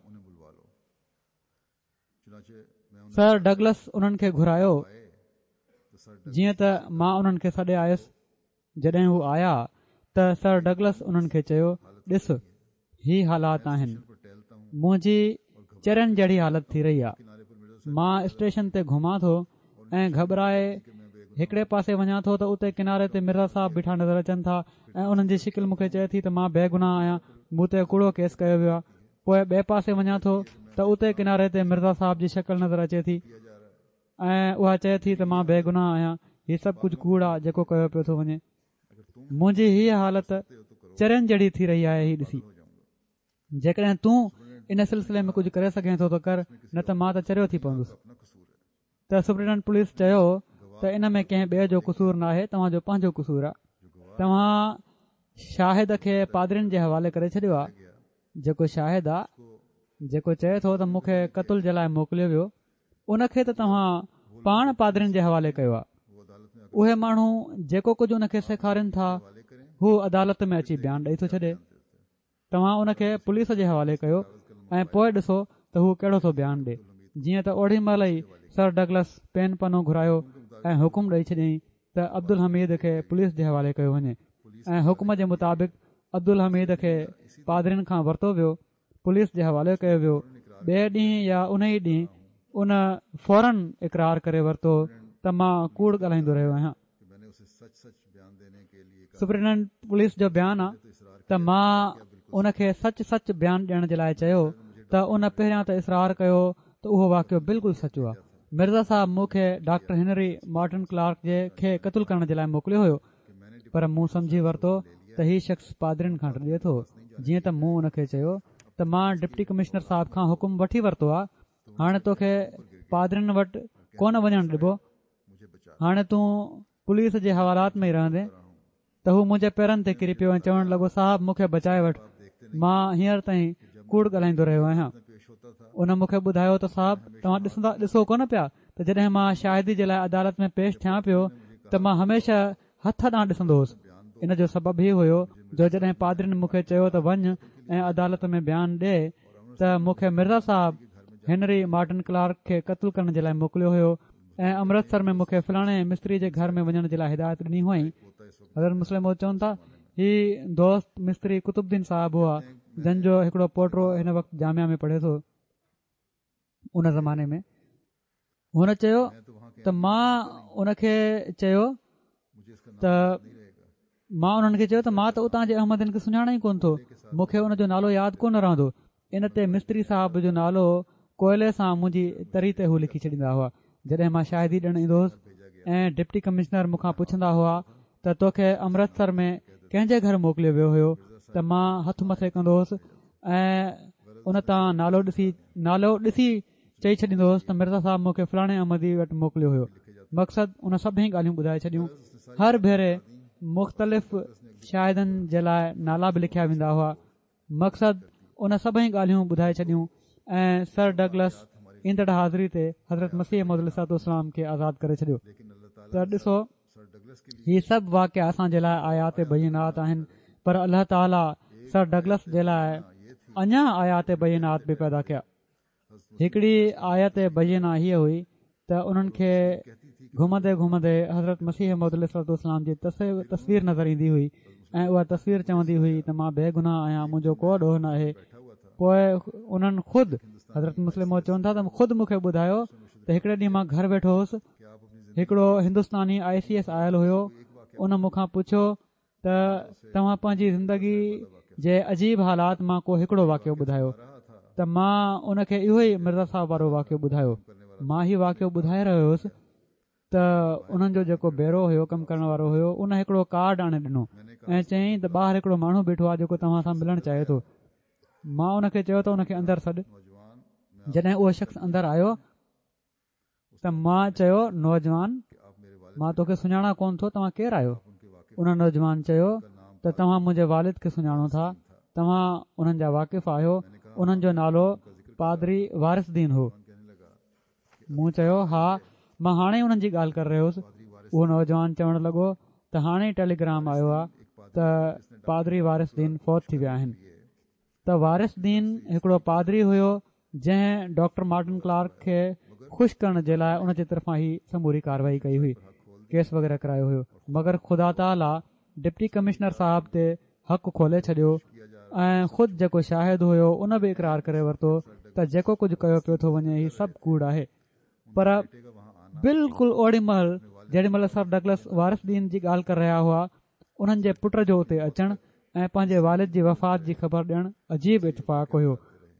सर डगलस उन्हनि खे घुरायो. जीअं त मां उन्हनि खे सॾे आयुसि. जॾहिं हू आया त सर डगलस उन्हनि खे चयो, ॾिस ही हालात आहिनि, मुंहिंजी चरियनि जहिड़ी हालत थी रही आहे. मां स्टेशन ते घुमां थो ऐं घबराए हिकिड़े पासे वञा थो त उते किनारे ते मिर्ज़ा साहब बीठा नज़र अचनि था ऐं उन्हनि जी शिकिल मूंखे चए थी त मां बेगुनाह आहियां, मूं ते कूड़ो केस कयो वियो आहे. पोइ ॿिए पासे वञा थो त उते किनारे ते मिर्ज़ा साहब जी शिकिल नज़र अचे थी ऐं उहा चए थी त मां बेगुनाह आहियां, हीउ सभु कुझु कूड़ आहे जेको कयो पियो थो वञे. मुंहिंजी हीअ हालत चरियनि जहिड़ी थी रही आहे. हीउ ॾिसी, जेकॾहिं तूं इन सिलसिले में कुझु करे सघे थो त कर, न त मां त चरियो थी पवंदुसि. त सुपरिटेंडेंट पुलिस चयो त इन में कंहिं ॿिए जो कसूर न आहे, तव्हांजो पंहिंजो कसूर आहे. तव्हां शाहिद खे पादरियुनि जे हवाले करे छॾियो आहे. जेको शाहिद आहे, जेको चए थो त मूंखे क़तल जे लाइ मोकिलियो वियो, उनखे त तव्हां पाण पादरियुनि जे हवाले कयो आहे. उहे माण्हू जेको कुझु उनखे सेखारनि था हू अदालत में अची बयानु ॾेई थो छॾे. तव्हां उनखे पुलिस जे हवाले कयो ऐं पोइ ॾिसो त हू कहिड़ो थो बयानु ॾे. जीअं त ओड़ी महिल ई सर डगलस पेन पनो घुरायो ऐं हुकुम ॾेई छॾियईं त अब्दुल हमीद खे पुलिस जे हवाले कयो वञे ऐं हुकुम जे मुताबिक़ अब्दुल हमीद खे पादरियुनि खां वरितो वियो, पुलिस जे हवाले कयो वियो. ॿिए ॾींहुं या उन ई ॾींहुं उन फौरन इक़रार करे वरितो त मां कूड़ ॻाल्हाईंदो रहियो आहियां. सुपरिटेंडेंट पुलिस जो बयानु आहे त मां उनखे सच सच बयानु ॾियण जे लाइ चयो त उन पहिरियां त इसरार कयो त उहो वाक़ियो बिल्कुलु सचो आहे. मिर्ज़ा साहब मूंखे डॉक्टर हेनरी मार्टिन क्लार्क खे क़तल करण जे लाइ मोकिलियो हुयो, पर मूं सम्झी वरितो त हीउ शख़्स पादरियुनि खां ॾिए थो. जीअं त मूं उनखे चयो त मां डिप्टी कमिश्नर साहब खां हुकुम वठी वरितो आहे, हाणे तोखे पादरियुनि वटि कोन वञणु ॾिबो. हाणे तूं पुलिस जे हवालात में ई रहंदे. त हू मुंहिंजे पेरनि ते किरी पियो ऐं चवणु लॻो, साहब मूंखे बचाए वठि, मां हींअर ताईं कूड़ ॻाल्हाईंदो रहियो आहियां. उन मूंखे ॿुधायो त साहब तव्हां ॾिसो कोन पिया त जॾहिं मां शाहिदी जे लाइ अदालत में पेश थियां पियो त मां हमेशह हथ ॾांहुं ॾिसंदो हुउसि. इन जो सबबु हीउ हुयो जो जॾहिं पादरियुनि मूंखे चयो त वञ ऐं अदालत में बयानु ॾे त मूंखे Mirza Sahab Henry Martin Clark खे क़तल करण जे लाइ मोकिलियो हुयो ऐं अमृतसर में मूंखे फलाणे मिस्त्री जे घर में वञण जे लाइ हिदायत ॾिनी हुई. हज़रत मुस्लिम चवनि था ही दोस्त मिस्त्री कुतुबुद्दीन साहब हुआ, जंहिंजो हिकिड़ो पोटो हिन वक़्तु जामिया में पढ़े थो. उन ज़माने में हुन चयो त मां उनखे चयो त मां उन्हनि खे चयो त मां त उतां जे अहमदनि खे सुञाणा ई कोन थो, मूंखे उनजो नालो यादि कोन रहंदो। इन ते मिस्त्री साहब जो नालो कोयले सां मुंहिंजी तरी ते हू लिखी छॾींदा हुआ। जॾहिं मां शाहिदी ॾियणु ईंदो हुउसि ऐं डिप्टी कमिश्नर मूंखां पुछंदा हुआ त तोखे अमृतसर में कंहिंजे घर मोकिलियो वियो हुयो, त मां हथु मथे कंदो हुउसि ऐं उन तां नालो ॾिसी चई छॾींदो हुउसि त मिर्ज़ा साहिबु मूंखे फलाणे अहमदी वटि मोकिलियो हुयो। मक़सदु उन सभई ॻाल्हियूं ॿुधाए छॾियूं। हर भेरे मुख़्तलिफ़ शाहिदनि जे लाइ नाला बि लिखिया वेंदा हुआ। मक़सदु उन सभई ॻाल्हियूं ॿुधाए छॾियूं ऐं सर डगलस ईंदड़ हाज़िरी ते हज़रत मसीह मौद अलैहिस्सलाम खे आज़ादु करे छॾियो। त ॾिसो, हीअ सभु वाक़िया असांजे लाइ आयात बयनात आहिनि, पर अल्लाह ताला सर डगलस जे लाइ अञा आयात बयनात बि पैदा कया। हिकिड़ी आयत बयना हीअ हुई त उन्हनि खे घुमंदे घुमंदे हज़रत मसीह मौद अलैहिस्सलाम जी तस्वीर नज़र ईंदी हुई ऐं उहा तस्वीर चवंदी हुई त मां बेगुनाह आहियां, मुंहिंजो को ॾोह न आहे। पोइ उन्हनि ख़ुदि हज़रत मुस्लिम चवनि था त ख़ुदि मूंखे ॿुधायो त हिकिड़े ॾींहुं मां घर वेठो हुउसि, हिकिड़ो हिंदुस्तानी ICS आयल हुयो। उन मूंखां पुछियो त तव्हां पंहिंजी ज़िंदगी जे अजीब हालात मां को हिकिड़ो वाक़ियो ॿुधायो, त मां उनखे इहो ई मिर्ज़ा साहिब वारो वाक़ियो ॿुधायो। मां हीउ वाक़ियो ॿुधाए रहियो हुयुसि त उन्हनि जो जेको बेरो हुयो, कमु करण वारो हुयो, उन हिकिड़ो कार्ड आणे ॾिनो ऐं चयईं त ॿाहिरि हिकिड़ो माण्हू बीठो आहे जेको तव्हां सां मिलणु चाहे थो। मां उनखे चयो त उनखे अंदरि सॾु। जॾहिं उहो शख़्स अंदरि आयो त मां चयो, नौजवान, मां तोखे सुञाणा कोन थो, तव्हां केरु आहियो? उन नौजवान चयो त तव्हां मुंहिंजे वालिद खे सुञाणो था, तव्हां उन्हनि जा वाक़िफ़ आहियो, उन्हनि जो नालो पादरी वारिसदीन हो। मूं चयो, हा, मां हाणे ई उन्हनि जी ॻाल्हि करे रहियो हुउसि। उहो नौजवान चवणु लॻो त हाणे ई टेलीग्राम आयो आहे त पादरी वारिसदीन फौत थी विया आहिनि। त वारिसदीन हिकिड़ो पादरी हुयो जंहिं डॉक्टर मार्टिन क्लार्क खे ख़ुशि करण जे लाइ उन जे तरफ़ां ई समूरी कार्रवाई कई हुई, केस वग़ैरह करायो हुयो। मगर ख़ुदा ताला डिप्टी कमिश्नर साहब ते हक़ खोले छॾियो ऐं ख़ुदि जेको शाहिद हुयो उन बि इक़रार करे वरितो त जेको कुझु कयो पियो थो वञे हीउ सभु कूड़ आहे। पर बिल्कुलु ओड़ी महिल जेॾी महिल सर डगलस वारिसदीन जी ॻाल्हि करे रहिया हुआ, उन्हनि जे पुट जो उते अचणु ऐं पंहिंजे वालिद जी वफ़ात जी ख़बर ॾियणु अजीब इतफ़ाक़ हुयो।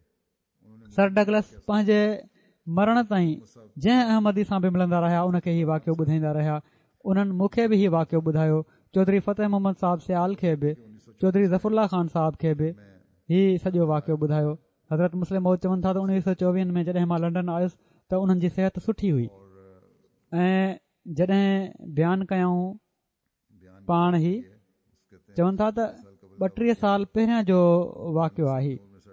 सर डगलस पंहिंजे मरण ताईं जंहिं अहमदी सां बि मिलंदा रहिया उनखे हीउ वाक़ियो ॿुधाईंदा रहिया। उन्हनि मूंखे बि हीउ वाक़ियो ॿुधायो, चौधरी फ़तेह मोहम्मद साहिब सियाल खे बि, चौधरी ज़फ़रुल्ला ख़ान साहिब खे बि हीउ सॼो वाक़ियो ॿुधायो। हज़रत मुस्लिम मौद चवनि था त 1924 में जॾहिं मां लंडन आयुसि त उन्हनि जी सिहत सुठी हुई ऐं जॾहिं बयानु कयऊं पाण ई चवनि था त 32 साल पहिरियां जो वाक़ियो आहे।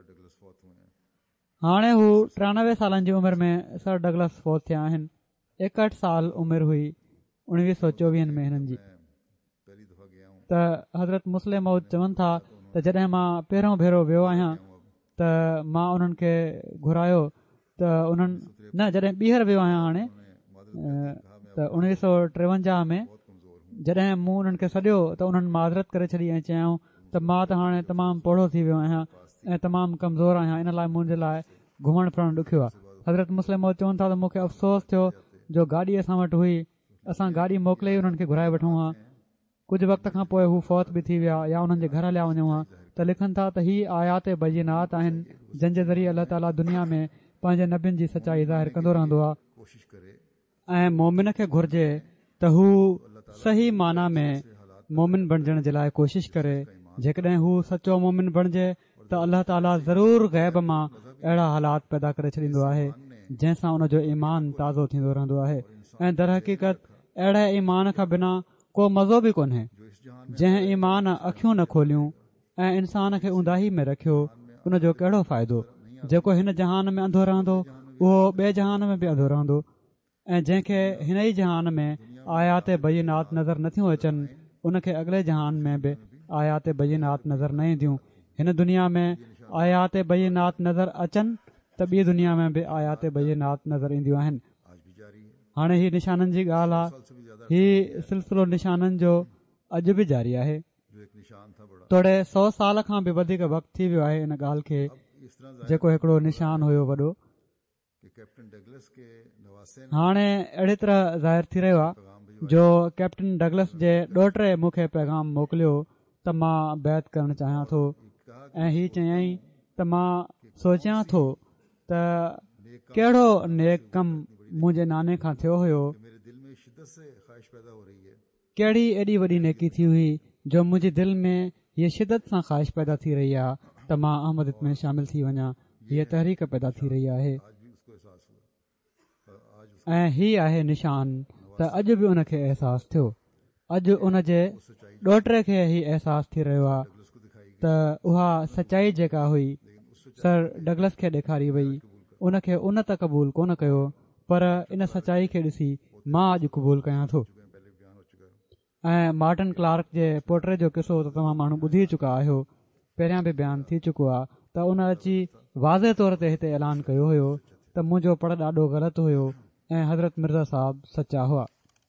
हाणे हू 93 सालनि जी उमिरि में सर डगलस फौत थिया आहिनि। 61 साल उमिरि हुई 1924 में हिननि जी। त हज़रत मुस्लिम मौद चवनि था त जॾहिं मां पहिरियों भेरो वियो आहियां त मां उन्हनि खे घुरायो त उन्हनि न जॾहिं ॿीहर वियो आहियां हाणे त 1953 में जॾहिं मूं उन्हनि खे सॾियो त उन्हनि माज़रत करे छॾी ऐं चयऊं त मां त हाणे तमामु पोड़ो थी वियो आहियां ऐं तमामु कमज़ोर आहियां, इन लाइ मुंहिंजे लाइ घुमणु फिरणु ॾुखियो आहे। हज़रत मुस्लिम मौद चवनि था त मूंखे अफ़सोस थियो जो गाॾी असां वटि हुई, असां गाॾी मोकिले ई उन्हनि खे घुराए वठूं हा। कुझु वक़्त खां पोइ हू फौत बि थी विया या उन्हनि जे घर हलिया वञूं हा। त लिखनि था त हीअ आयात बयनात आहिनि जंहिंजे ज़रिए अल्लाह ताला दुनिया में पंहिंजे नबियुनि जी सचाई ज़ाहिर कंदो रहंदो आहे ऐं मोमिन खे घुर्जे त हू सही माना में मोमिन बणजण जे लाइ कोशिशि करे। जेकॾहिं हू सचो मोमिन बणिजे त अल्लाह ताला ज़रूर ग़ैब मां अहिड़ा हालात पैदा करे छॾींदो आहे जंहिंसां उनजो ईमान ताज़ो थींदो रहंदो आहे। ऐं दर हक़ीक़त अहिड़े ईमान खां बिना को मज़ो बि कोन्हे। जंहिं ईमान अखियूं न खोलियूं ऐं इंसान खे ऊंदाही में रखियो, उनजो कहिड़ो फ़ाइदो। जेको हिन जहान में अंधो रहंदो उहो ॿिए जहान में बि अंधो रहंदो ऐं जंहिंखे हिन ई जहान में आयात बयनात नज़र नथियूं अचनि उनखे अॻिले जहान में बि आयात बयनात नज़र न ईंदियूं। हिन दुनिया में आयात बयनात नज़र अचनि त ॿी दुनिया में बि आयात बयनात नज़र ईंदियूं आहिनि। हाणे हीअ निशाननि जी ॻाल्हि आहे, हीउ सिलसिलो निशाननि जो अॼु बि जारी आहे। तोड़े 100 साल खां बि वधीक वक़्तु थी वियो आहे इन ॻाल्हि खे, जेको हिकिड़ो निशान हुयो वॾो, हाणे अहिड़ी तरह ज़ाहिर थी रहियो आहे जो कैप्टन डगलस जे ॾोहिटे मूंखे पैगाम मोकिलियो त मां बैत करणु चाहियां थो ऐं हीउ चयई त मां सोचियां थो त कहिड़ो नेक कमु मुंहिंजे नाने खां थियो हुयो, कहिड़ी एॾी वॾी नेकी थी हुई जो मुंहिंजी दिलि में हीअ शिदत सां ख़्वाहिश पैदा थी रही आहे त मां अहमद में शामिल थी वञा। हीअ तहरीक पैदा थी रही आहे ऐं हीअ आहे निशान त अॼु बि उनखे अहसासु थियो। अॼु उन जे ॾोहिटे खे ही अहसासु थी रहियो आहे त उहा सचाई जेका हुई सर डगलस खे ॾेखारी वई, उनखे उन त क़बूल कोन कयो, पर इन सचाई खे ॾिसी मां अॼु क़बूल कयां थो। ऐं मार्टिन क्लार्क जे पोटे जो किसो त तव्हां माण्हू ॿुधी चुका आहियो, पहिरियां बि बयानु थी चुको आहे त उन अची वाज़े तौर ते हिते ऐलान कयो हुयो त मुंहिंजो पढ़ ॾाढो ग़लति हुयो ऐं हज़रत मिर्ज़ा साहब सचा हुआ।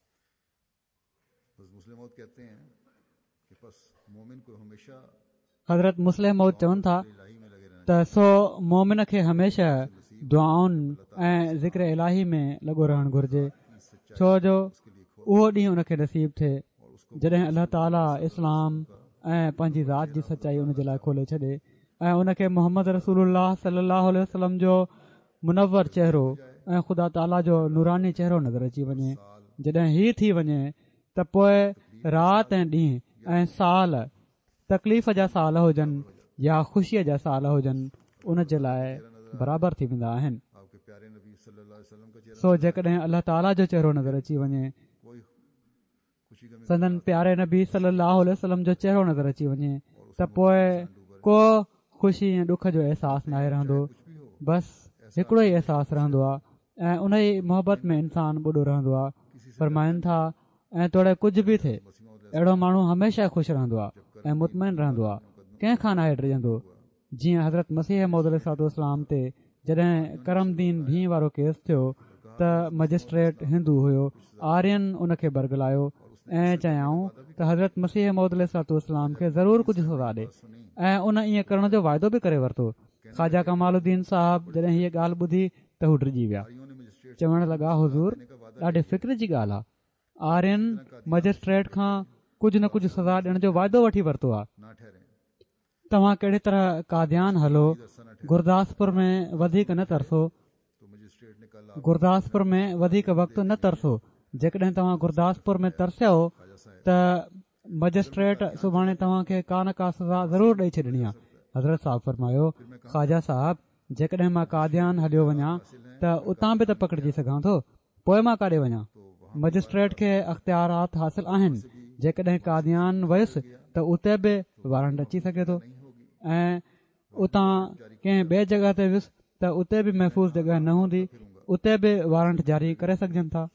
हज़रत मुस्लिम मौद चवनि था त सो मोमिन खे हमेशह दुआउनि ऐं ज़िक्र इलाही में लॻो रहणु घुर्जे, छो जो उहो ॾींहुं उनखे नसीब थिए जॾहिं अल्लाह ताला इस्लाम ऐं पंहिंजी ज़ात जी सचाई उन जे लाइ खोले छॾे ऐं उनखे मोहम्मद रसूलुल्लाह सल्लल्लाहु अलैहि वसल्लम जो मुनव्वर चहिरो ऐं ख़ुदा ताला जो नूरानी चहिरो नज़र अची वञे। जॾहिं हीअ थी वञे त पोइ राति ऐं ॾींहुं ऐं साल, तकलीफ़ जा साल हुजनि या ख़ुशीअ जा साल हुजनि, उन जे लाइ बराबरि थी वेंदा आहिनि। सो जेकॾहिं अल्लाह ताला जो चहिरो नज़र अची वञे, संदन प्यारे नबी सल्लल्लाहु अलैहि वसल्लम जो चहिरो नज़र अची वञे त पोइ को ख़ुशी ऐं ॾुख जो अहसासु नाहे रहंदो, बसि हिकिड़ो ई अहसासु रहंदो आहे ऐं उन ई मोहबत में इंसानु ॿुॾो रहंदो आहे। फरमाइनि था ऐं तोड़े कुझु बि थिए, अहिड़ो माण्हू हमेशह ख़ुशि रहंदो आहे ऐं मुतमइन रहंदो आहे, कंहिंखां नाहे डिॼंदो। जीअं हज़रत मसीह मौद अलैहिस्सलाम ते जॾहिं करमदीन भीं वारो केस थियो त मजिस्ट्रेट हिंदू हुयो, आर्यन उनखे बरगलायो ऐं चयाऊं त हज़रत मसीह मौद अलैहिस्सलाम खे ज़रूरु कुझु सज़ा ॾे ऐं उन ईअं करण जो वाइदो बि करे वरितो। ख़्वाजा कमालुद्दीन साहब जॾहिं हीअ ॻाल्हि ॿुधी त हू डिॼी विया, चवण लॻा हुज़ूर ॾाढे फ़िक्र जी ॻाल्हि आहे, आर्यन मजिस्ट्रेट खां कुझु न कुझु सज़ा ॾियण जो वाइदो वठी वरितो आहे, तव्हां कहिड़ी तरह कादियान हलो, गुरदासपुर में वधीक न तरसो, गुरदासपुर में वधीक वक़्तु न तरसो, जेकॾहिं तव्हां गुरदासपुर में तरसियो त मजिस्ट्रेट सुभाणे तव्हांखे का न का सज़ा ज़रूरु ॾेई छॾणी आहे। हज़रत साहब फरमायो, ख़्वाजा साहब जेकॾहिं मां कादियान हलियो वञा त उतां बि त पकड़िजी सघां थो, पोइ मां काॾे वञा? मजिस्ट्रेट खे अख़्तियारात हासिल आहिनि, जेकॾहिं कादियान वयुसि त उते बि वारंट अची सघे थो ऐं उतां कंहिं ॿिए जॻह ते वियुसि त उते बि महफ़ूज़ जॻह न हूंदी, उते बि वारंट जारी करे सघजनि था,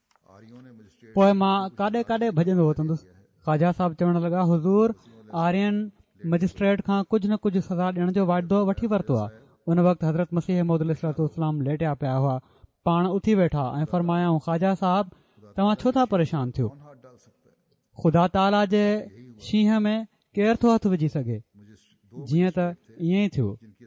पोइ मां काॾे काॾे भॼंदो वतंदुसि। ख़्वाजा साहब चवण लॻा, हुज़ूर आर्यन मजिस्ट्रेट खां कुझु न कुझु सज़ा ॾियण जो वाइदो वठी वरितो आहे। उन वक़्तु हज़रत मसीह मौद अलैहिस्सलाम लेटिया पिया हुआ, पाण उथी वेठा ऐं फरमायाऊं, ख़्वाजा साहब तव्हां छो था परेशान थियो? ख़ुदा ताला जे शींहं में केरु थो हथु विझी सघे? जीअं त ईअं ई थियो।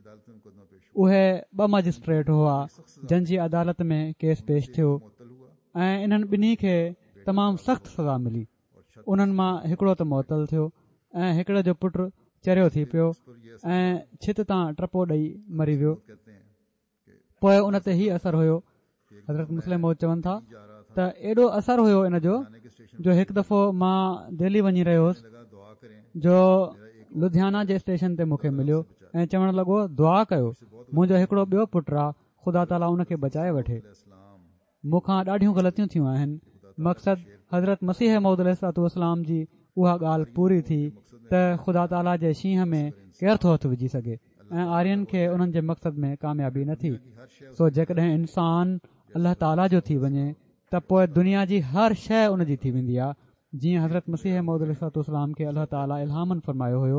उहे 2 मजिस्ट्रेट हुआ जंहिंजी अदालत में केस पेश थियो ऐं इन्हनि ॿिन्ही खे तमामु सख़्तु सज़ा मिली। उन्हनि मां हिकिड़ो त मुअतल थियो ऐं हिकिड़े जो पुटु चरियो थी पियो ऐं छित तां टपो ॾेई मरी वियो। पोइ उन ते ही असरु हुयो, हज़रत मुस्लिम मौद चवनि था त एॾो असरु हुयो इन जो हिकु दफ़ो मां दिल्ली वञी रहियो हुउसि, जो लुधियाना जे स्टेशन ते मूंखे मिलियो ऐं चवणु लॻो, दुआ कयो, मुंहिंजो हिकिड़ो ॿियो पुटु आहे, ख़ुदा ताला उनखे बचाए वठे। मूंखां ॾाढियूं ग़लतियूं थियूं आहिनि। मक़सदु हज़रत मसीह मौद अलैहिस्सलाम जी उहा ॻाल्हि पूरी थी त ख़ुदा ताला जे शींहं में केरु थो हथु विझी सघे ऐं आर्यन खे उन्हनि जे मक़सद में कामयाबी न थी। सो जेकॾहिं इंसान अल्लाह ताला जो थी वञे त पोइ दुनिया जी हर शइ उन जी थी वेंदी आहे। जीअं हज़रत मसीह मौद अलैहिस्सलाम खे अल्लाह ताला इल्हामन फरमायो हुयो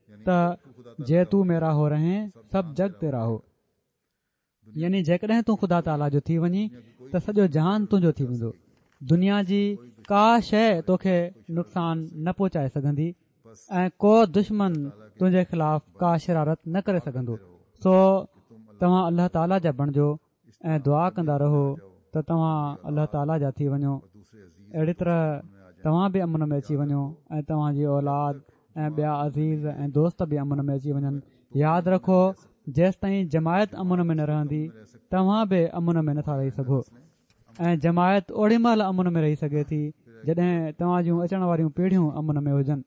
त जे तू मेरा हो रहें सभु जग तेरा हो, यानी जेकॾहिं तूं ख़ुदा ताला जो थी वञी त सॼो जहान तुंहिंजो थी वेंदो। दुनिया जी का शइ तोखे नुक़सान न पहुचाए सघंदी ऐं को दुश्मन तुंहिंजे ख़िलाफ़ का शरारत न करे सघंदो। सो तव्हां अल्लाह ताला जा बणिजो ऐं दुआ कंदा रहो त तव्हां अल्लाह ताला जा थी वञो अहिड़ी तरह तव्हां बि अमन में अची वञो ऐं तव्हांजी औलाद ऐं ॿिया अज़ीज़ ऐं दोस्त बि अमन में अची वञनि। यादि रखो, जेसि ताईं जमायत अमन में न रहंदी तव्हां बि अमन में नथा रही सघो। ऐं जमायत ओड़ी महिल अमन में रही सघे थी जॾहिं तव्हां जूं अचण वारियूं पीढ़ियूं अमन में हुजनि।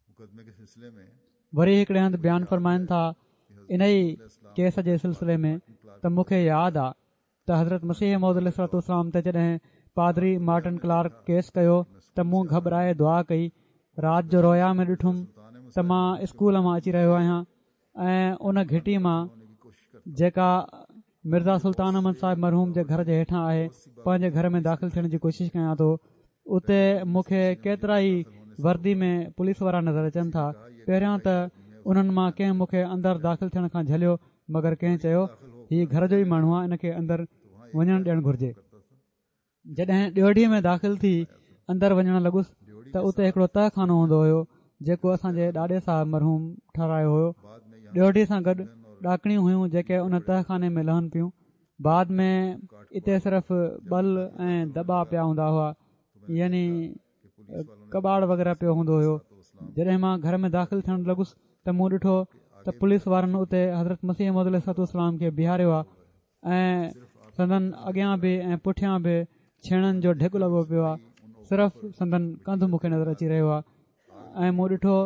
वरी हिकिड़े हंधि बयानु फ़रमाइनि था इन ई केस जे सिलसिले में त मूंखे यादि आहे त हज़रत मसीह मौद अलैहिस्सलाम ते जॾहिं पादरी मार्टिन क्लार्क केस कयो त मूं घबराए दुआ कई। राति जो रोया में ॾिठुमि त मां स्कूल मां अची रहियो आहियां ऐं उन घिटी मां जेका मिर्ज़ा सुल्तान अहमद साहिब मरहूम जे घर जे हेठां आहे पंहिंजे घर में दाख़िल थियण जी कोशिशि कयां थो। उते मूंखे केतिरा ई वर्दी में पुलिस वारा नज़र अचनि था। पहिरियां त उन्हनि मां कंहिं मूंखे अंदरि दाख़िल थियण खां झलियो, मगर कंहिं चयो हीउ घर जो ई माण्हू आहे, इन खे अंदरि वञणु ॾियणु घुर्जे। जॾहिं ॾियोढ़ीअ में दाख़िल थी अंदरि वञणु लॻुसि त उते हिकिड़ो तहखानो हूंदो हुयो जेको असांजे ॾाॾे साहिब मरहूम ठारायो हुयो। ॾियोढ़ी सां गॾु ॾाकणियूं हुयूं जेके उन तहखाने में लहनि पियूं। बाद में इते सिर्फ़ बल ऐं दॿा पिया हूंदा हुआ, यानी कबाड़ वग़ैरह पियो हूंदो हुयो। जॾहिं मां घर में दाख़िल थियणु लॻुसि त मूं ॾिठो त पुलिस वारनि उते हज़रत मसीह मौद अलैहिस्सलाम खे बीहारियो आहे ऐं संदन अॻियां बि ऐं पुठियां बि छेणनि जो ढिग लॻो पियो आहे। सिर्फ़ु संदन कंध मूंखे नज़र अची रहियो आहे ऐं मूं ॾिठो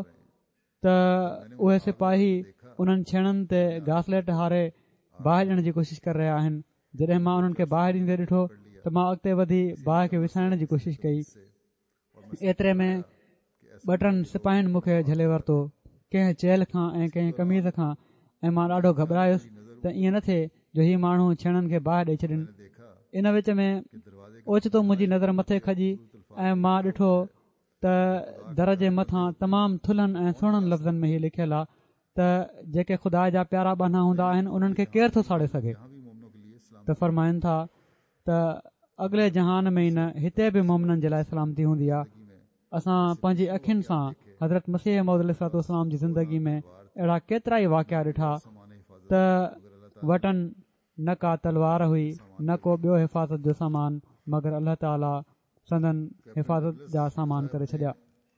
त उहे सिपाही उन्हनि छेणनि ते घासलेट हारे बाहि ॾियण जी कोशिशि करे रहिया आहिनि। जॾहिं मां उन्हनि खे बाहि ॾींदे ॾिठो त मां अॻिते वधी बाहि खे विसाइण जी कोशिशि कई। एतिरे में 2 सिपाहियुनि मूंखे झले वरितो, कंहिं चेल खां ऐं कंहिं कमीज़ खां, ऐं मां ॾाढो घबरायुसि त ईअं न थिए जो हीउ माण्हू छेणनि खे बाहि ॾेई छॾनि। इन विच में ओचितो मुंहिंजी नज़र मथे खजी ऐं मां ॾिठो त दर जे मथां तमामु थुल्हनि ऐं सुहिणनि लफ़्ज़नि में हीउ लिखियलु आहे त जेके ख़ुदा जा प्यारा बाना हूंदा आहिनि उन्हनि खे केरु थो साड़े सघे। त फ़रमाइनि था त अॻिले जहान में ई न, हिते बि मोमिननि जे लाइ सलामती हूंदी आहे। असां पंहिंजी अखियुनि सां हज़रत मसीह मौद अलैहिस्सलाम जी ज़िंदगी में अहिड़ा केतिरा ई वाक़िया ॾिठा त वटनि न का तलवार हुई, न को ॿियो हिफ़ाज़त जो सामान, मगर अल्लाह ताला संदन हिफ़ाज़त जा सामान करे छॾिया।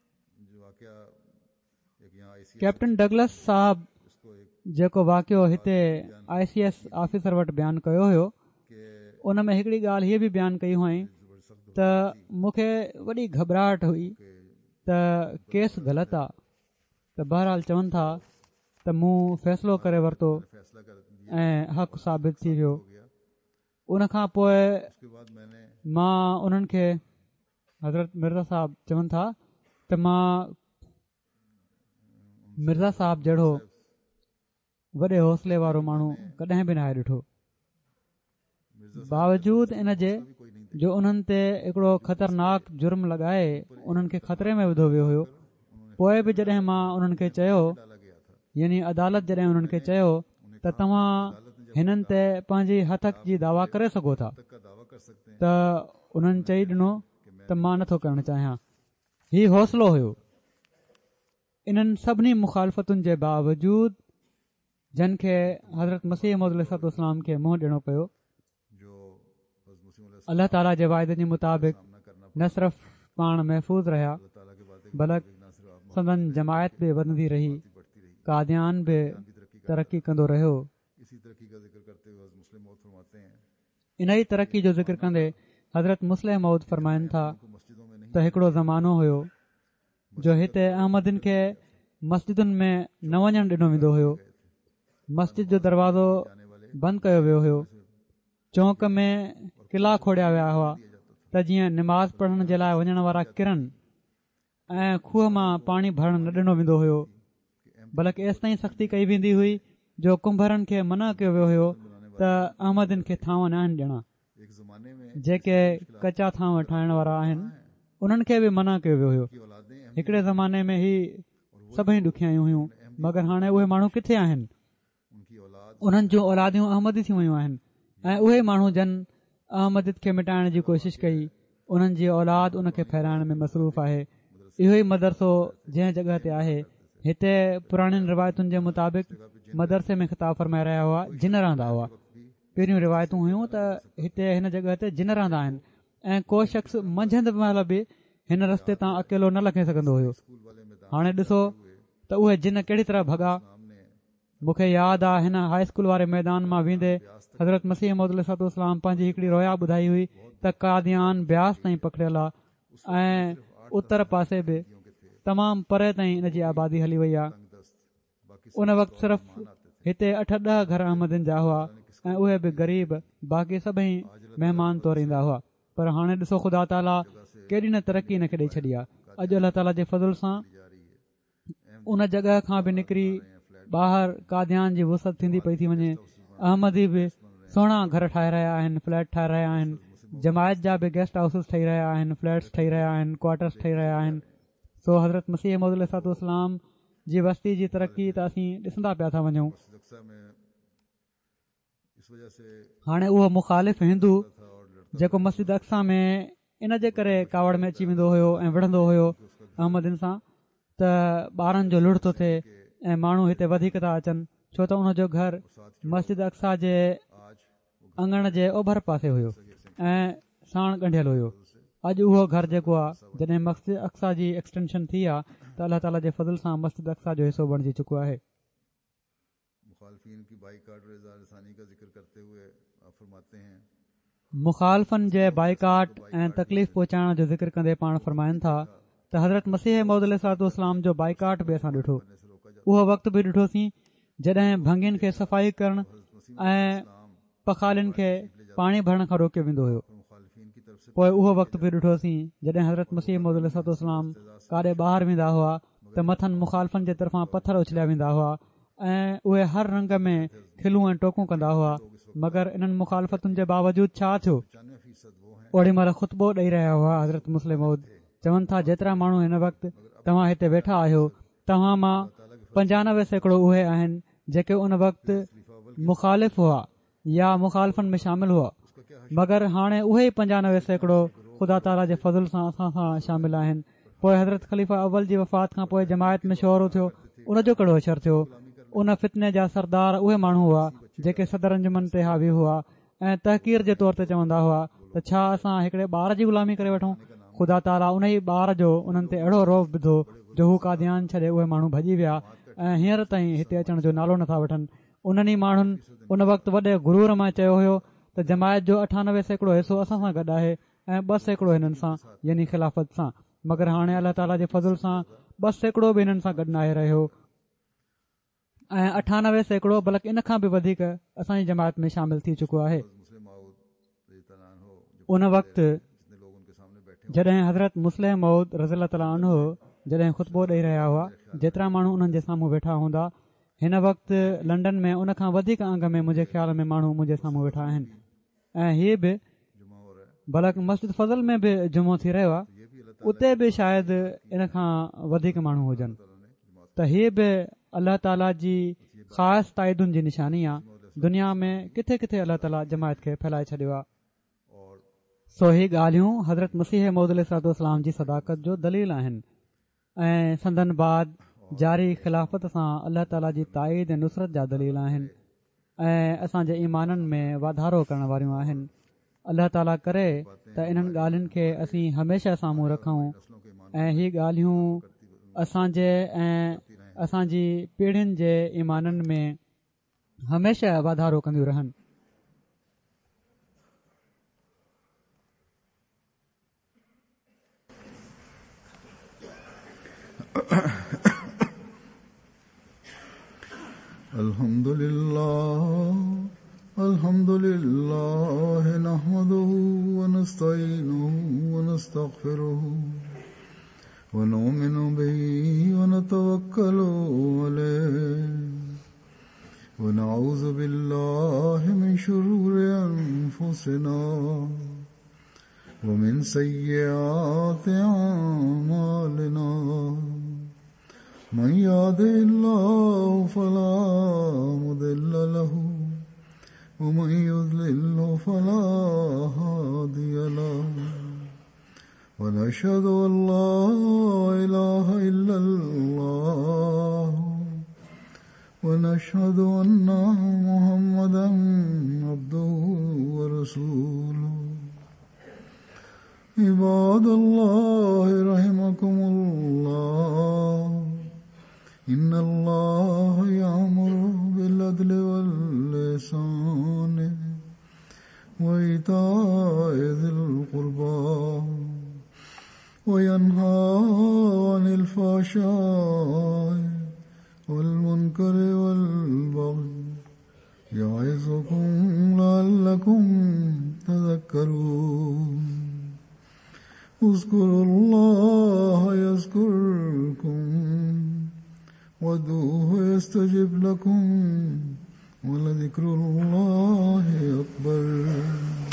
कैप्टन डगलस साहब जेको वाक़ियो हिते ICS ऑफिसर वटि बयानु कयो हुयो, उन में हिकिड़ी ॻाल्हि हीअ बि बयानु कई हुई त मूंखे वॾी घबराहट हुई त केस ग़लति आहे। त बहरहाल चवनि था त मूं फ़ैसिलो करे वरितो ऐं हक़ साबित थी वियो। उन खां पोइ मां उन्हनि खे, हज़रत मिर्ज़ा साहब चवनि था त मां मिर्ज़ा साहब जहिड़ो वॾे हौसले वारो माण्हू कॾहिं बि न आहे ॾिठो। बावजूद इन जे जो उन्हनि ते हिकिड़ो ख़तरनाक जुर्म लॻाए उन्हनि खे ख़तरे में विधो वियो हुयो, पोइ बि जॾहिं मां उन्हनि खे चयो, यानी अदालत जॾहिं उन्हनि खे चयो त तव्हां हिननि ते पंहिंजी हथक जी दावा करे सघो था, त उन्हनि चई ॾिनो त मां नथो करणु चाहियां। हीउ हौसलो हुयो। इन्हनि सभिनी मुखालफ़तुनि जे बावजूद जिन खे हज़रत मसीह मौद अलैहिस्सलाम खे मुंहुं ॾियणो पियो, अल्लाह ताला जे वाइदे जे मुताबिक़ न सिर्फ़ पाण महफ़ूज़ रहिया, बल्कि संदन जमायत बि वधंदी रही, कादियान बि तरक़ी कंदो रहियो। इन ई तरक़ी जो ज़िक्र कंदे हज़रत मुस्लिम मौद फ़रमाइनि था त हिकिड़ो ज़मानो हुयो जो हिते अहमदिन खे मस्जिदुनि में न वञणु ॾिनो वेंदो हुयो। मस्जिद जो दरवाज़ो बंदि कयो वियो हुयो। चौंक में क़िला खोड़िया विया हुआ त जीअं निमाज़ पढ़ण जे लाइ वञण वारा किरनि, ऐं खूह मां पाणी भरणु न ॾिनो वेंदो हुयो, बल्कि एसि ताईं सख़्ती कई वेंदी हुई जो कुंभरनि खे मना कयो वियो हुयो त अहमदिन खे थांव न आहिनि ॾियणा। जेके कचा थांव ठाहिण वारा आहिनि उन्हनि खे बि मना कयो वियो हुयो। हिकिड़े ज़माने में ही सभई ॾुखियायूं हुयूं, मगर हाणे उहे माण्हू किथे आहिनि? उन्हनि जूं औलादियूं अहमदी थी वियूं आहिनि, ऐं उहे माण्हू जन अहमदियत खे मिटाइण जी कोशिशि कई, उन्हनि जी औलाद उन खे फहिराइण में मसरूफ़ आहे। इहो ई मदरसो जंहिं जॻह ते आहे, हिते पुराणियुनि रिवायतुनि जे मुताबिक़ मदरसे में ख़िताब फरमाए रहिया हुआ जिन रहंदा हुआ। पहिरियूं रिवायतूं हुयूं त हिते हिन जॻह ते जिन रहंदा आहिनि ऐं को शख़्स मंझंदि महिल बि हिन रस्ते तां अकेलो न लखे सघंदो हुयो। हाणे ॾिसो त उहे जिन कहिड़ी तरह भॻा। मूंखे यादि आहे हिन हाई स्कूल वारे मैदान मां वेंदे हज़रत मसीह मौद अलैहिस्सलाम पंहिंजी हिकिड़ी रोया ॿुधाई हुई त कादियान ब्यास ताईं पकड़ियल आहे ऐं उत्तर पासे बि तमामु परे ताईं इन जी आबादी हली वई आहे। उन वक़्तु सिर्फ़ु हिते 8-10 घर अहमदनि जा हुआ ऐं उहे बि ग़रीब, बाक़ी सभई महिमान तौरु ईंदा हुआ। पर हाणे ॾिसो ख़ुदा ताला केॾी न तरक़ी हिनखे ॾेई छॾी आहे। अॼु अलाह ताला जे फज़ल सां उन जॻह खां बि निकिरी ॿाहिरि कादियान जी वुसत थींदी पई थी वञे। अहमदी बि सुहिणा घर ठाहे रहिया आहिनि, फ्लैट ठाहे रहिया आहिनि, जमायत जा बि गेस्ट हाउसिस ठही रहिया आहिनि, फ्लैट्स ठही रहिया आहिनि, क्वार्टर्स ठही रहिया आहिनि। सो हज़रत मसीह मौद अलैहिस्सलाम जी बस्ती जी तरक़ी त असीं ॾिसंदा पिया था वञूं। हाणे उहो मुख़ालिफ़ हिंदू जेको मस्जिद अक्सा में इन जे करे कावड़ में अची वेंदो हुयो ऐं विढ़ंदो हुयो अहमदनि सां त ॿारनि जो लुड़ थो थिए ऐं माण्हू हिते वधीक था अचनि, छो त उनजो घर मस्जिद अक्सा जे अंगण जे ओभर पासे हुयो ऐं साण ॻंढियल हुयो। अॼु उहो घर जेको आहे जॾहिं मस्जिद अक्सा जी एक्सटेंशन थी आहे त अलाह ताला जे फज़ल सां मस्जिद अक्सा जो हिसो बणिजी चुको आहे। मुखालफ़नि जे बाइकाट ऐं तकलीफ़ पहुचाइण जो ज़िक्र कंदे पाण फरमाइनि था त हज़रत मसीह मौद अलैहिस्सलाम जो बाइकाट बि असां ॾिठो। उहो वक़्तु बि ॾिठोसीं जॾहिं भंगियुनि खे सफ़ाई करणु ऐं पखालियुनि खे पाणी भरण खां रोकियो वेंदो हुयो। पोइ उहो वक़्तु बि ॾिठोसीं जॾहिं हज़रत मसीह मौद अलैहिस्सलाम काॾे ॿाहिरि वेंदा हुआ त मथनि मुखालफ़नि जे तरफ़ां पथर उछलिया वेंदा हुआ ऐं उहे हर रंग में खिलूं ऐं टोकूं कंदा हुआ। मगर इन्हनि मुखालफ़तुनि जे बावजूद छा थियो, ओड़ी महिल ख़ुतबो ॾेई रहिया हुआ हज़रत मुस्लिम मौद, चवनि था जेतिरा माण्हू हिन वक़्तु तव्हां हिते वेठा आहियो तव्हां मां 95% उहे आहिनि जेके उन वक़्तु मुखालिफ़ हुआ या मुखालफ़नि में शामिल हुआ। मगर हाणे उहे ई 95% ख़ुदा ताला जे फज़ल सां असां सां शामिल आहिनि। पोइ हज़रत ख़लीफ़ा अव्वल जी वफ़ात खां पोइ जमायत में शोरो थियो, उनजो कहिड़ो असरु थियो। उन फितने जा सरदार उहे माण्हू हुआ जेके सदर अंजुमन ते हावी हुआ ऐं तहक़ीर जे तौर ते चवंदा हुआ त छा असां हिकिड़े ॿार जी ग़ुलामी करे वठूं। ख़ुदा ताला उन ई ॿार जो उन्हनि ते अहिड़ो रोब विधो जो हू कादियान छॾे उहे माण्हू भॼी विया ऐं हींअर ताईं हिते अचण जो नालो नथा वठनि। उन्हनि ई माण्हुनि उन वक़्तु वॾे गुरूर मां चयो हुयो त जमायत जो 98% हिसो असां सां गॾु आहे ऐं 2% हिननि सां यानी ख़िलाफ़त सां। मगर हाणे अलाह ताला जे फज़ल सां 2% बि हिननि सां गॾु न आहे रहियो ऐं 98% बल्कि इन खां बि वधीक असांजी जमायत में शामिल थी चुको आहे। उन वक़्तु जॾहिं हज़रत मुस्लिम मौद रज़ियल्लाहु ताला अन्हु जॾहिं ख़ुतबो ॾेई रहिया हुआ, जेतिरा माण्हू उन्हनि जे साम्हूं वेठा हूंदा, हिन वक़्तु लंडन में उन खां वधीक अंग में मुंहिंजे ख़्याल में माण्हू मुंहिंजे साम्हूं वेठा आहिनि ऐं हीअ बि बल्कि मस्जिद फज़ल में बि जुमो थी रहियो आहे, उते बि शायदि इन खां वधीक माण्हू हुजनि। त हीअ बि अलाह ताला जी ख़ासि ताइदुनि जी निशानी आहे। दुनिया में किथे किथे अलाह ताला जमायत खे फैलाए छॾियो आहे। सो ही ॻाल्हियूं हज़रत मसीह मौद अलैहिस्सलाम जी सदाकत जो दलील आहिनि ऐं संदन बाद जारी ख़िलाफ़त सां अलाह ताला जी ताईद ऐं नुसरत जा दलील आहिनि ऐं असांजे ईमाननि में वाधारो करण वारियूं आहिनि। अलाह ताला करे त इन्हनि ॻाल्हियुनि खे असीं हमेशह साम्हूं रखूं ऐं ही ॻाल्हियूं असांजे ऐं असांजी पीढ़ियुनि जे ईमाननि में हमेशह वाधारो कंदियूं रहनि। अल्हम्दुलिल्लाह नहमदुहु व नस्तईनुहु व नस्तगफिरुहु व नुमिनु बिही व नतवक्कलु अलैहि व नऊज़ु बिल्लाहि मिन शुरूरि अनफुसिना व मिन सय्यिआति अअमालिना मन यहदिहिल्लाहु फला मुदिल्ल लहु व मन युद्लिल्हु फला हादिय लहु व नशहदु अन ला इलाहा इल्लल्लाह व नशहदु अन्ना मुहम्मदन अब्दुहु व रसूलुहु عباد الله رحمكم الله إن الله يأمر بالعدل والإحسان وإيتاء ذي القربى وينهى عن الفحشاء والمنكر والبغي يعظكم لعلكم تذكرون اذكروا الله يذكركم وادعوه يستجب لكم ولذكر الله أكبر.